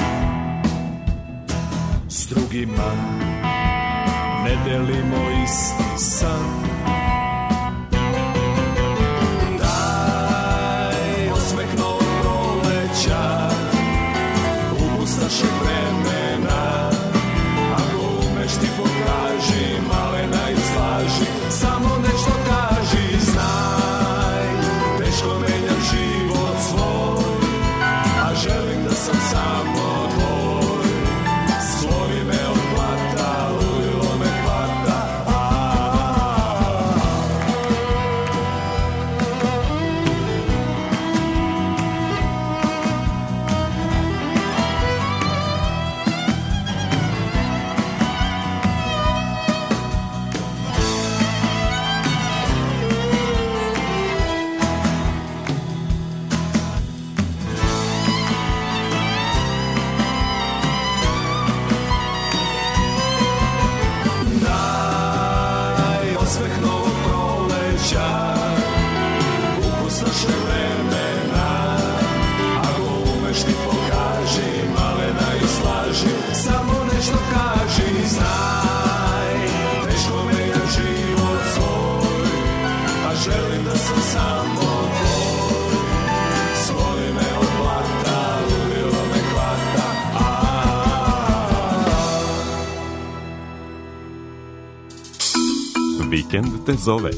s drugima ne delimo isti san. Daj osmeh novog proleća, ukus našeg vremena. Ako umeš ti pokaži, malena izlaži, samo nešto kaži, znaj. Teško menjam život svoj, a želim da sam samo tvoj. Slovi me od blata, ludilo me hvata. Daj osmeh novog proleća, ukus našeg vremena. Ako umeš ti pokaži, malena izlaži, samo nešto kaži, znaj. Teško menjam život svoj, a želim da sam samo tvoj. Slovi me od blata, ludilo me hvata. Vikend te zove.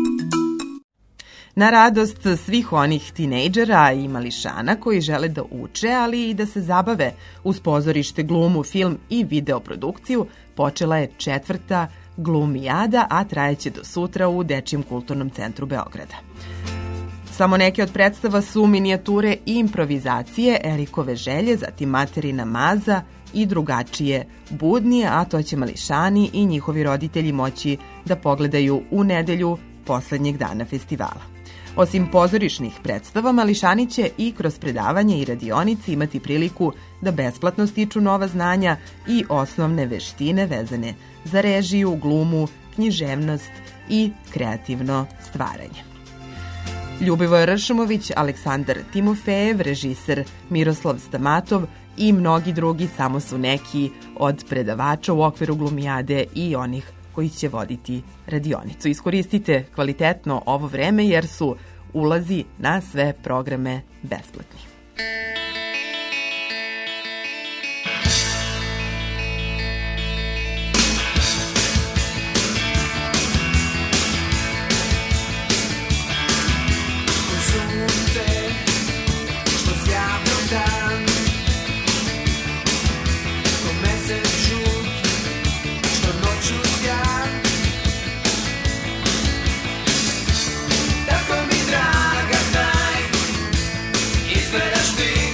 Na radost svih onih tinejdžera i mališana koji žele da uče, ali i da se zabave uz pozorište, glumu, film i videoprodukciju, počela je 4. Glumijada, a trajeće do sutra u Dečijem kulturnom centru Beograda. Samo neke od predstava su minijature i improvizacije, Erikove želje, zatim Materina maza i drugačije budnije, a to će mališani i njihovi roditelji moći da pogledaju u nedelju poslednjeg dana festivala. Osim pozorišnih predstava, mališani će i kroz predavanje i radionice imati priliku da besplatno stiču nova znanja i osnovne veštine vezane za režiju, glumu, književnost i kreativno stvaranje. Ljubivoj Ršumović, Aleksandar Timofejev, režiser Miroslav Stamatov i mnogi drugi samo su neki od predavača u okviru Glumijade i onih koji će voditi radionicu. Iskoristite kvalitetno ovo vreme jer su ulazi na sve programe besplatni. Tako mi draga, znaj, izgledaš ti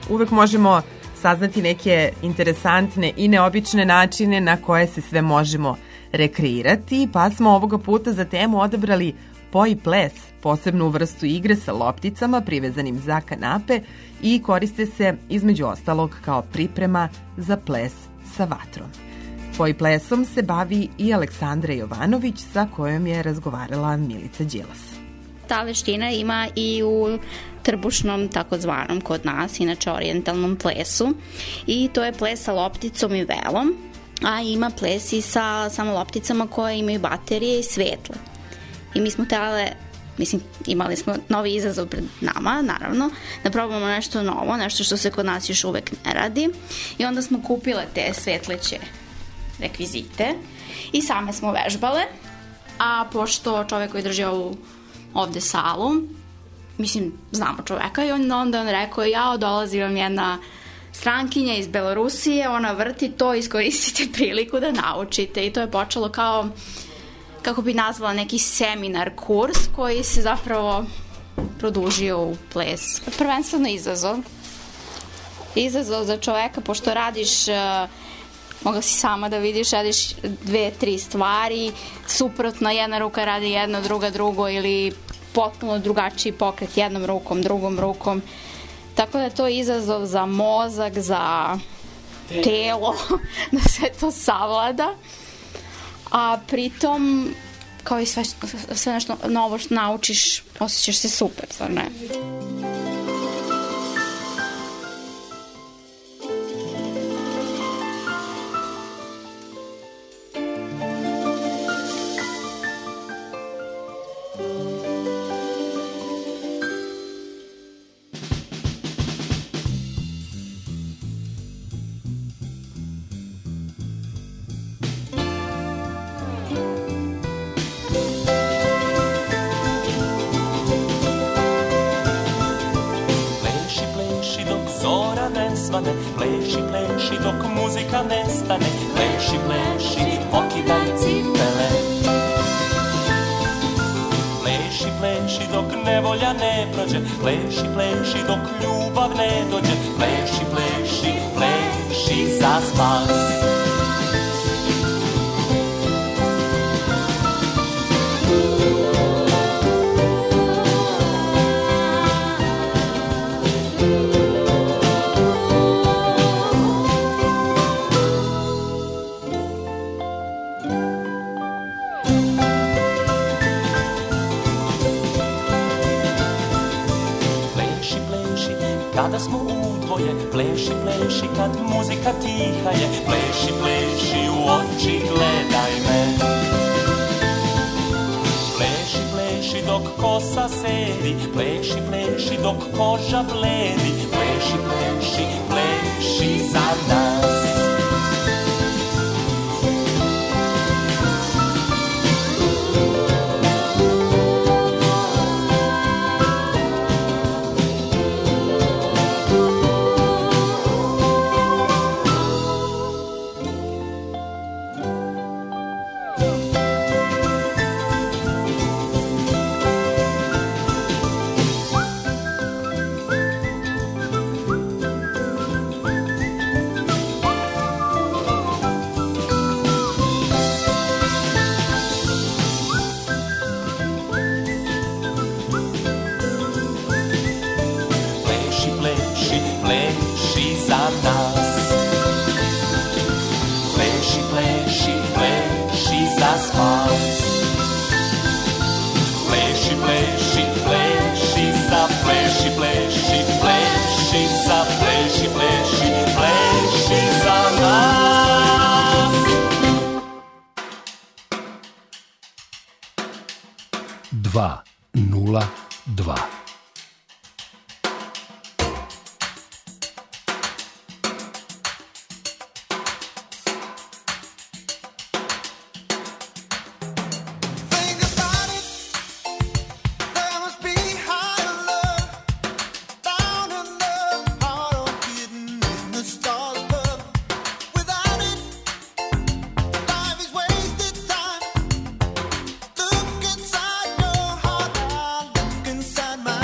uvek možemo saznati neke interesantne i neobične načine na koje se sve možemo rekreirati, pa smo ovoga puta za temu odabrali poj ples, posebnu vrstu igre sa lopticama privezanim za kanape i koriste se između ostalog kao priprema za ples sa vatrom. Poj plesom se bavi i Aleksandra Jovanović sa kojom je razgovarala Milica Đilas. Ta veština ima i u trbušnom, takozvanom kod nas, inače orijentalnom plesu, i to je ples sa lopticom i velom, a ima ples i sa samo lopticama koje imaju baterije i svetle. I mi smo imali smo novi izazov pred nama, naravno, da probamo nešto novo, nešto što se kod nas još uvek ne radi, i onda smo kupile te svetleće rekvizite i same smo vežbale, a pošto čovek koji drži ovu ovde salu, znamo čoveka, i onda on rekao, dolazi vam jedna strankinja iz Belorusije, ona vrti to, iskoristite priliku da naučite, i to je počelo kao, kako bi nazvala, neki seminar, kurs koji se zapravo produžio u ples. Prvenstveno izazov za čoveka, pošto radiš, mogla si sama da vidiš, radiš 2-3 stvari, suprotno, jedna ruka radi jedno, druga drugo, ili potpuno drugačiji pokret jednom rukom, drugom rukom. Tako da je to izazov za mozak, za telo, da se to savlada. A pritom, kao i sve nešto novo što naučiš, osjećaš se super, zar ne? Pleši, pleši dok muzika nestane, pleši, pleši, pokidaj cipele. Pleši, pleši dok nevolja ne prođe, pleši, pleši dok ljubav ne dođe, pleši, pleši, pleši za spas. Kada smo udvoje, pleši, pleši kad muzika tiha je, pleši, pleši u oči gledaj me. Pleši, pleši dok kosa sedi, pleši, pleši dok koža bledi, pleši, pleši, pleši za nas. Inside my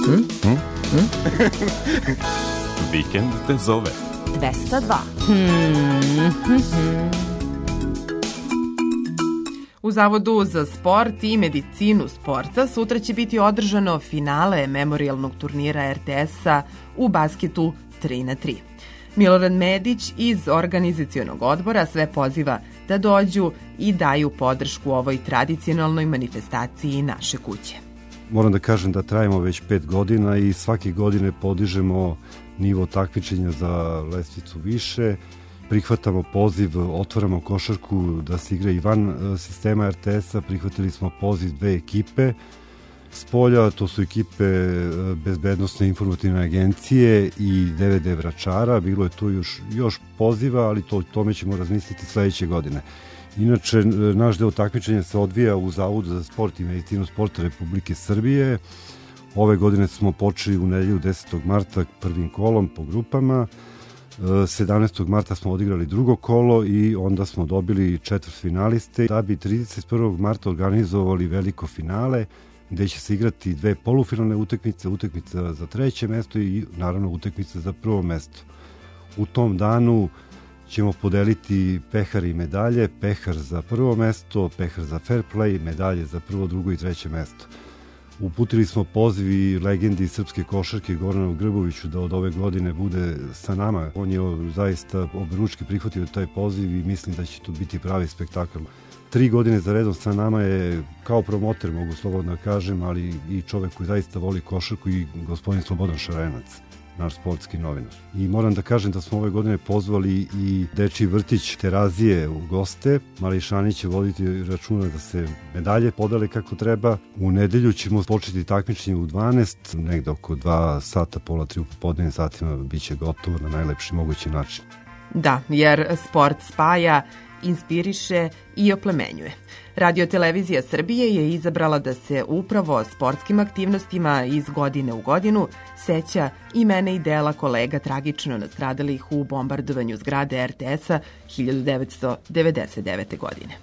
Vikend te zove. 202. U Zavodu za sport i medicinu sporta sutra će biti održano finale memorijalnog turnira RTS-a u basketu 3x3. Milorad Medić iz organizacionog odbora sve poziva da dođu i daju podršku ovoj tradicionalnoj manifestaciji naše kuće. Moram da kažem da trajimo već 5 godina i svake godine podižemo nivo takmičenja za lestvicu više, prihvatamo poziv, otvaramo košarku da se igra i van sistema RTS-a, prihvatili smo poziv 2 ekipe s polja, to su ekipe Bezbednosne informativne agencije i DVD Vračara, bilo je tu još poziva, ali tome ćemo razmisliti sledeće godine. Inače, naš deo takmičenja se odvija u Zavodu za sport i medicinu sporta Republike Srbije. Ove godine smo počeli u nedelju 10. marta prvim kolom po grupama. 17. marta smo odigrali drugo kolo i onda smo dobili četvrtfinaliste da bi 31. marta organizovali veliko finale gde će se igrati 2 polufinalne utakmice, utakmica za 3. mesto i naravno utakmica za 1. mesto. U tom danu ćemo podeliti pehar i medalje, pehar za 1. mesto, pehar za fair play, medalje za 1., 2. i 3. mesto. Uputili smo poziv i legendi srpske košarke Goranu Grboviću da od ove godine bude sa nama. On je zaista obručki prihvatio taj poziv i mislim da će to biti pravi spektakl. 3 godine za redom sa nama je kao promoter, mogu slobodno da kažem, ali i čovek koji zaista voli košarku i gospodin Slobodan Šarenac, naš sportski novinar. I moram da kažem da smo ove godine pozvali i dečiji vrtić Terazije u goste. Mališani će voditi računa da se medalje podele kako treba. U nedelju ćemo početi takmičenje u 12, negde oko 2 sata, pola 3 u popodnevnim satima biće gotovo na najlepši mogući način. Da, jer sport spaja, inspiriše i oplemenjuje. Radio-televizija Srbije je izabrala da se upravo sportskim aktivnostima iz godine u godinu seća imena i dela kolega tragično nastradalih u bombardovanju zgrade RTS-a 1999. godine.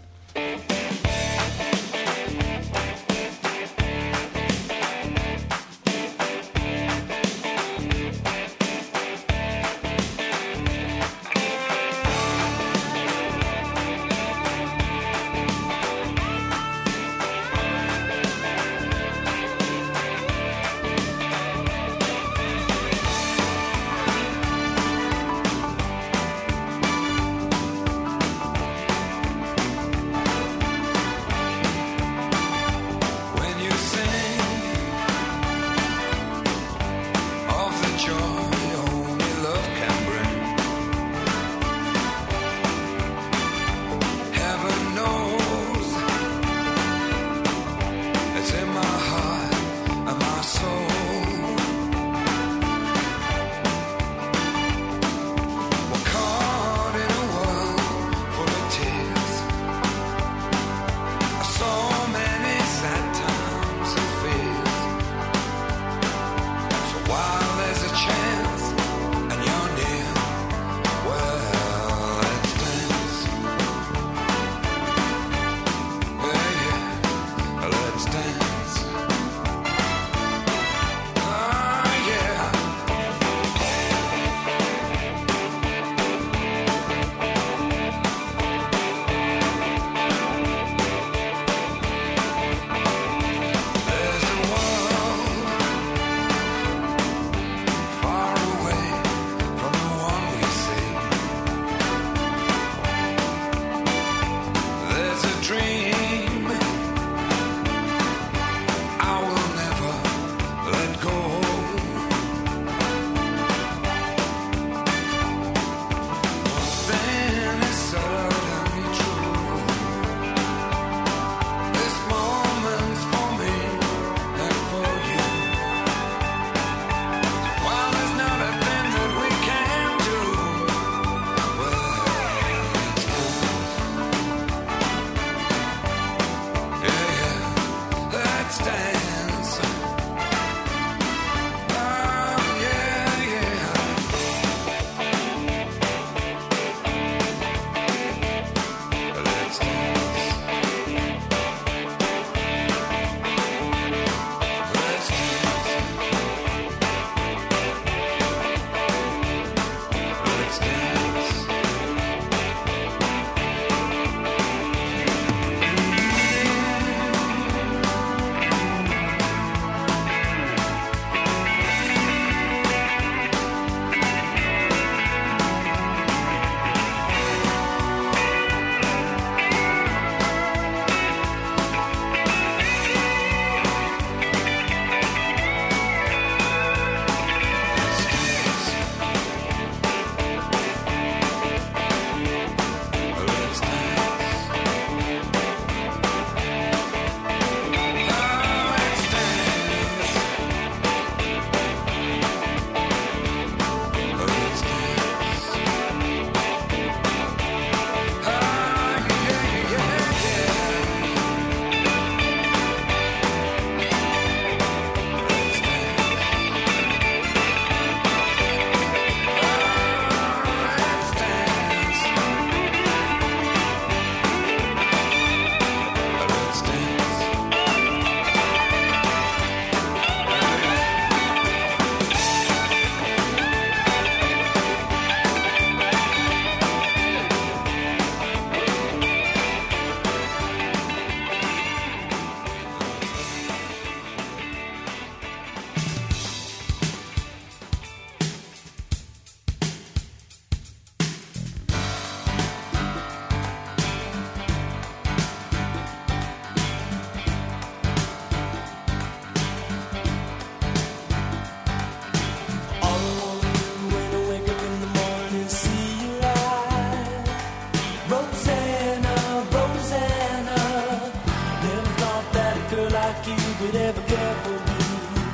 could ever care for me,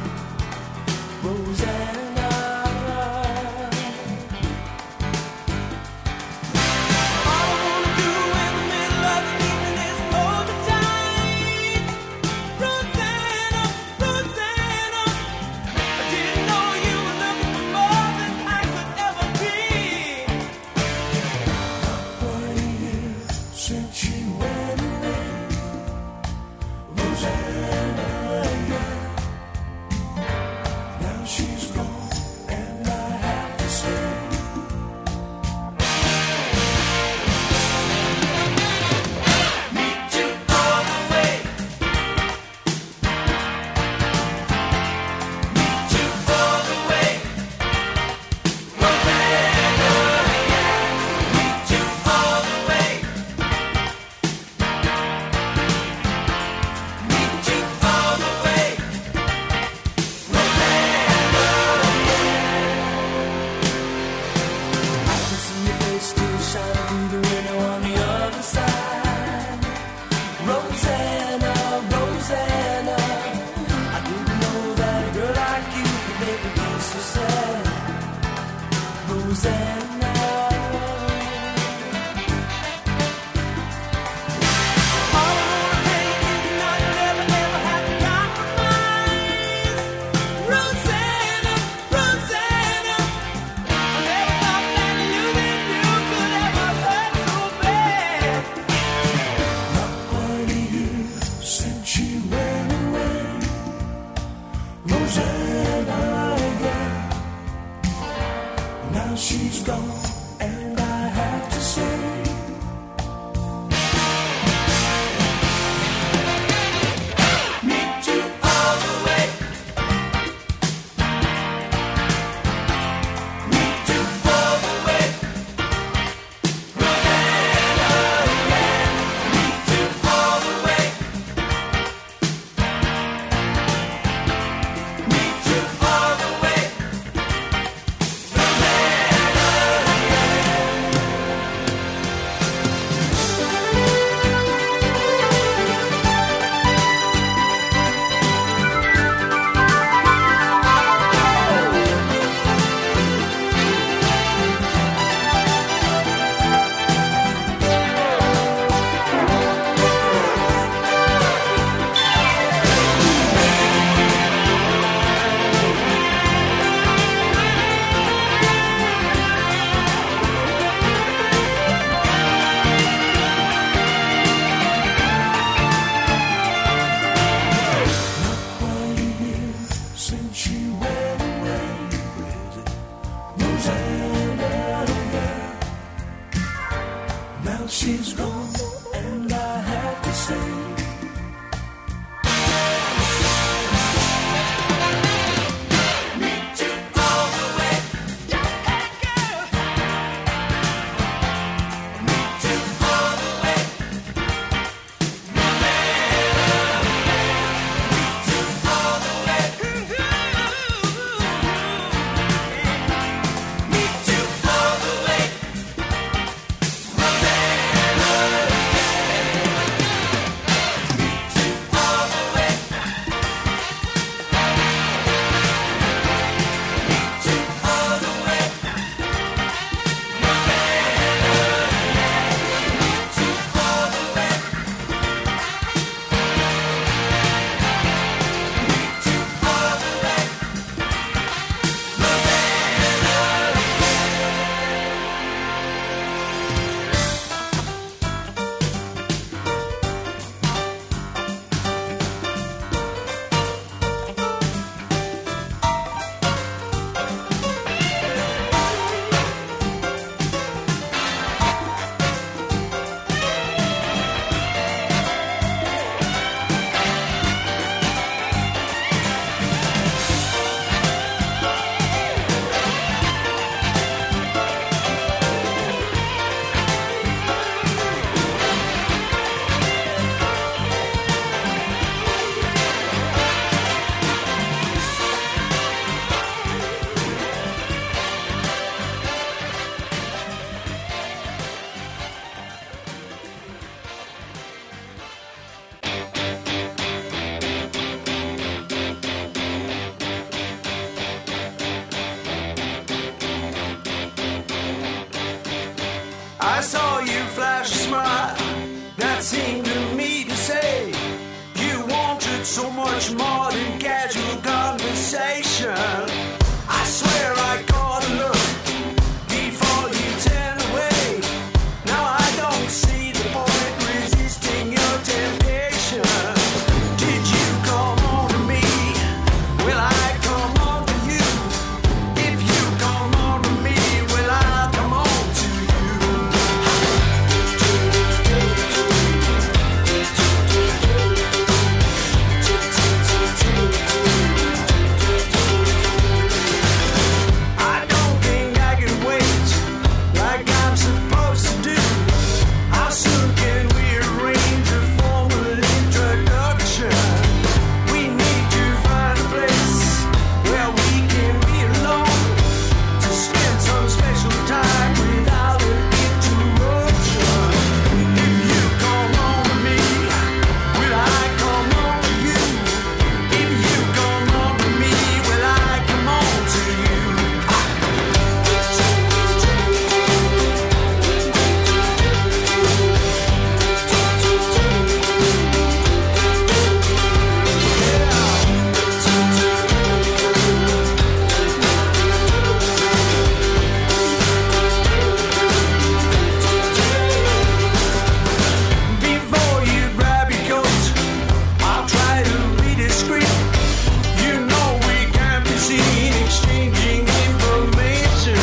Rosanna. All I wanna do in the middle of the evening is hold you tight, Rosanna, Rosanna. I didn't know you were looking for more than I could ever be. Not quite a year since she went away, Rosanna, yeah. Now she's gone, and I have to say, meet you all the way, meet you all the way, Rosanna, yeah. Meet you all the way, meet you all the way, Rosanna, yeah. I can see your face still shining through the window on the other side, Rosanna, Rosanna. I didn't know that a girl like you could make me feel so sad, Rosanna. All I wanna take is not never, never have to compromise, Rosanna, Rosanna. I never thought that losing you could ever hurt so bad. Not quite a year since she went away, Rosanna, yeah. Now she's gone, and I have to say, meet you all the way, meet you all the way, Rosanna, yeah. Meet you all the way, meet you all the way, Rosanna, yeah. I saw you flash a smile that seemed to me to say you wanted so much more than casual conversation. I swear I caught a look before you turned away. Now I don't see the point resisting your temptation. Did you come on to me? Will I come on to you? If you come on to me, will I come on to you? I don't think I can wait like I'm supposed to do. How soon can we arrange a formal introduction? We need to find a place where we can be alone to spend some special time without an interruption. If you come on to me, will I come on to you? If you come on to me, will I come on to you? Before you grab your coat, I'll try to be discreet. You know we can't be seen exchanging information.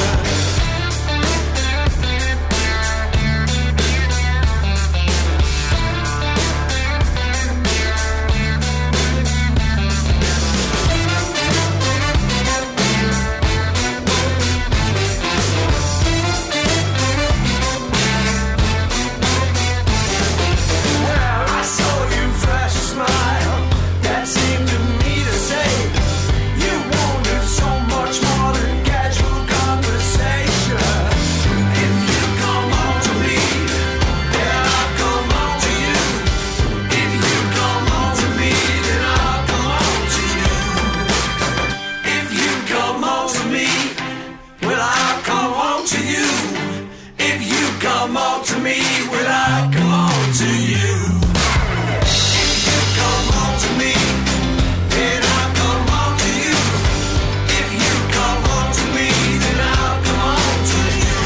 Well, I saw you flash a smile that seemed to me to say you wanted so much more than casual conversation. If you come on to me, then I'll come on to you. If you come on to me, then I'll come on to you. If you come on to me, will I come on to you? If you come on to me, will I come on to you? If you come on to me, then I'll come on to you. If you come on to me, then I'll come on to you.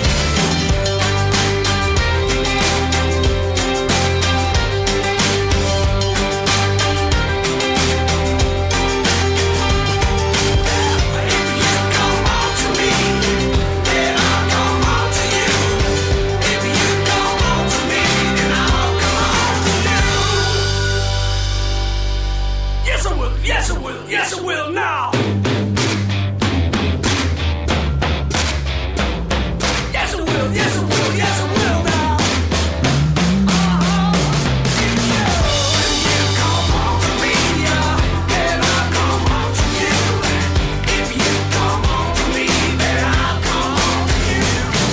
If you come on to me, then I'll come on to you. If you come on to me, then I'll come on to you. Yes, I will. Yes, I will. Yes, I will now. Yes, I will. Yes, I will. Yes, I will now. If you come on to me, then I'll come on to you. If you come on to me, then I'll come on to you.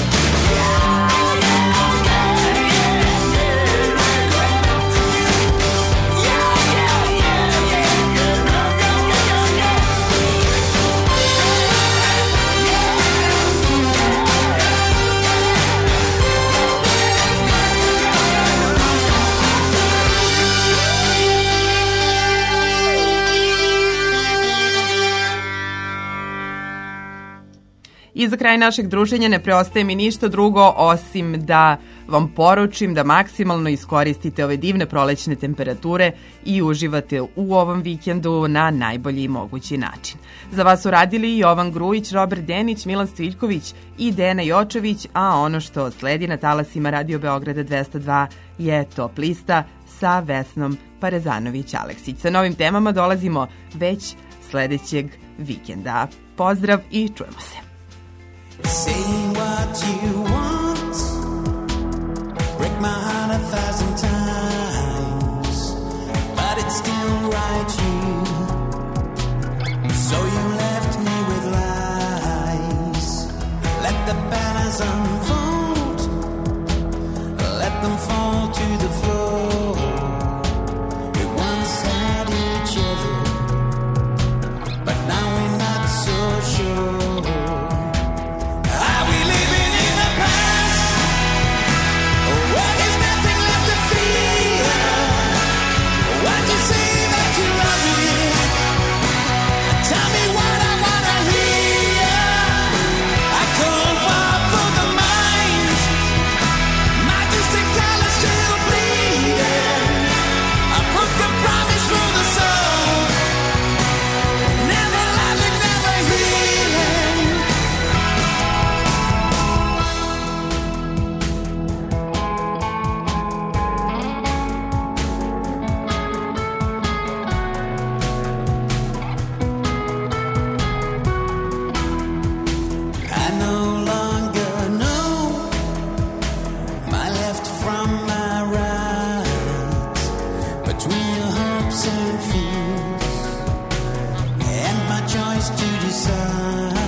I za kraj našeg druženja ne preostaje mi ništa drugo osim da vam poručim da maksimalno iskoristite ove divne prolećne temperature i uživate u ovom vikendu na najbolji mogući način. Za vas su radili Jovan Grujić, Robert Denić, Milan Stiljković i Dena Jočević, a ono što sledi na talasima Radio Beograda 202 je Top lista sa Vesnom Parezanović-Aleksić. Sa novim temama dolazimo već sledećeg vikenda. Pozdrav i čujemo se. Say what you want, break my heart 1,000 times, but it's still right you. So you left me with lies. Let the banners unfold, let them fall to the floor. We once had each other, but now we're not so sure. Are we living in the past? to decide.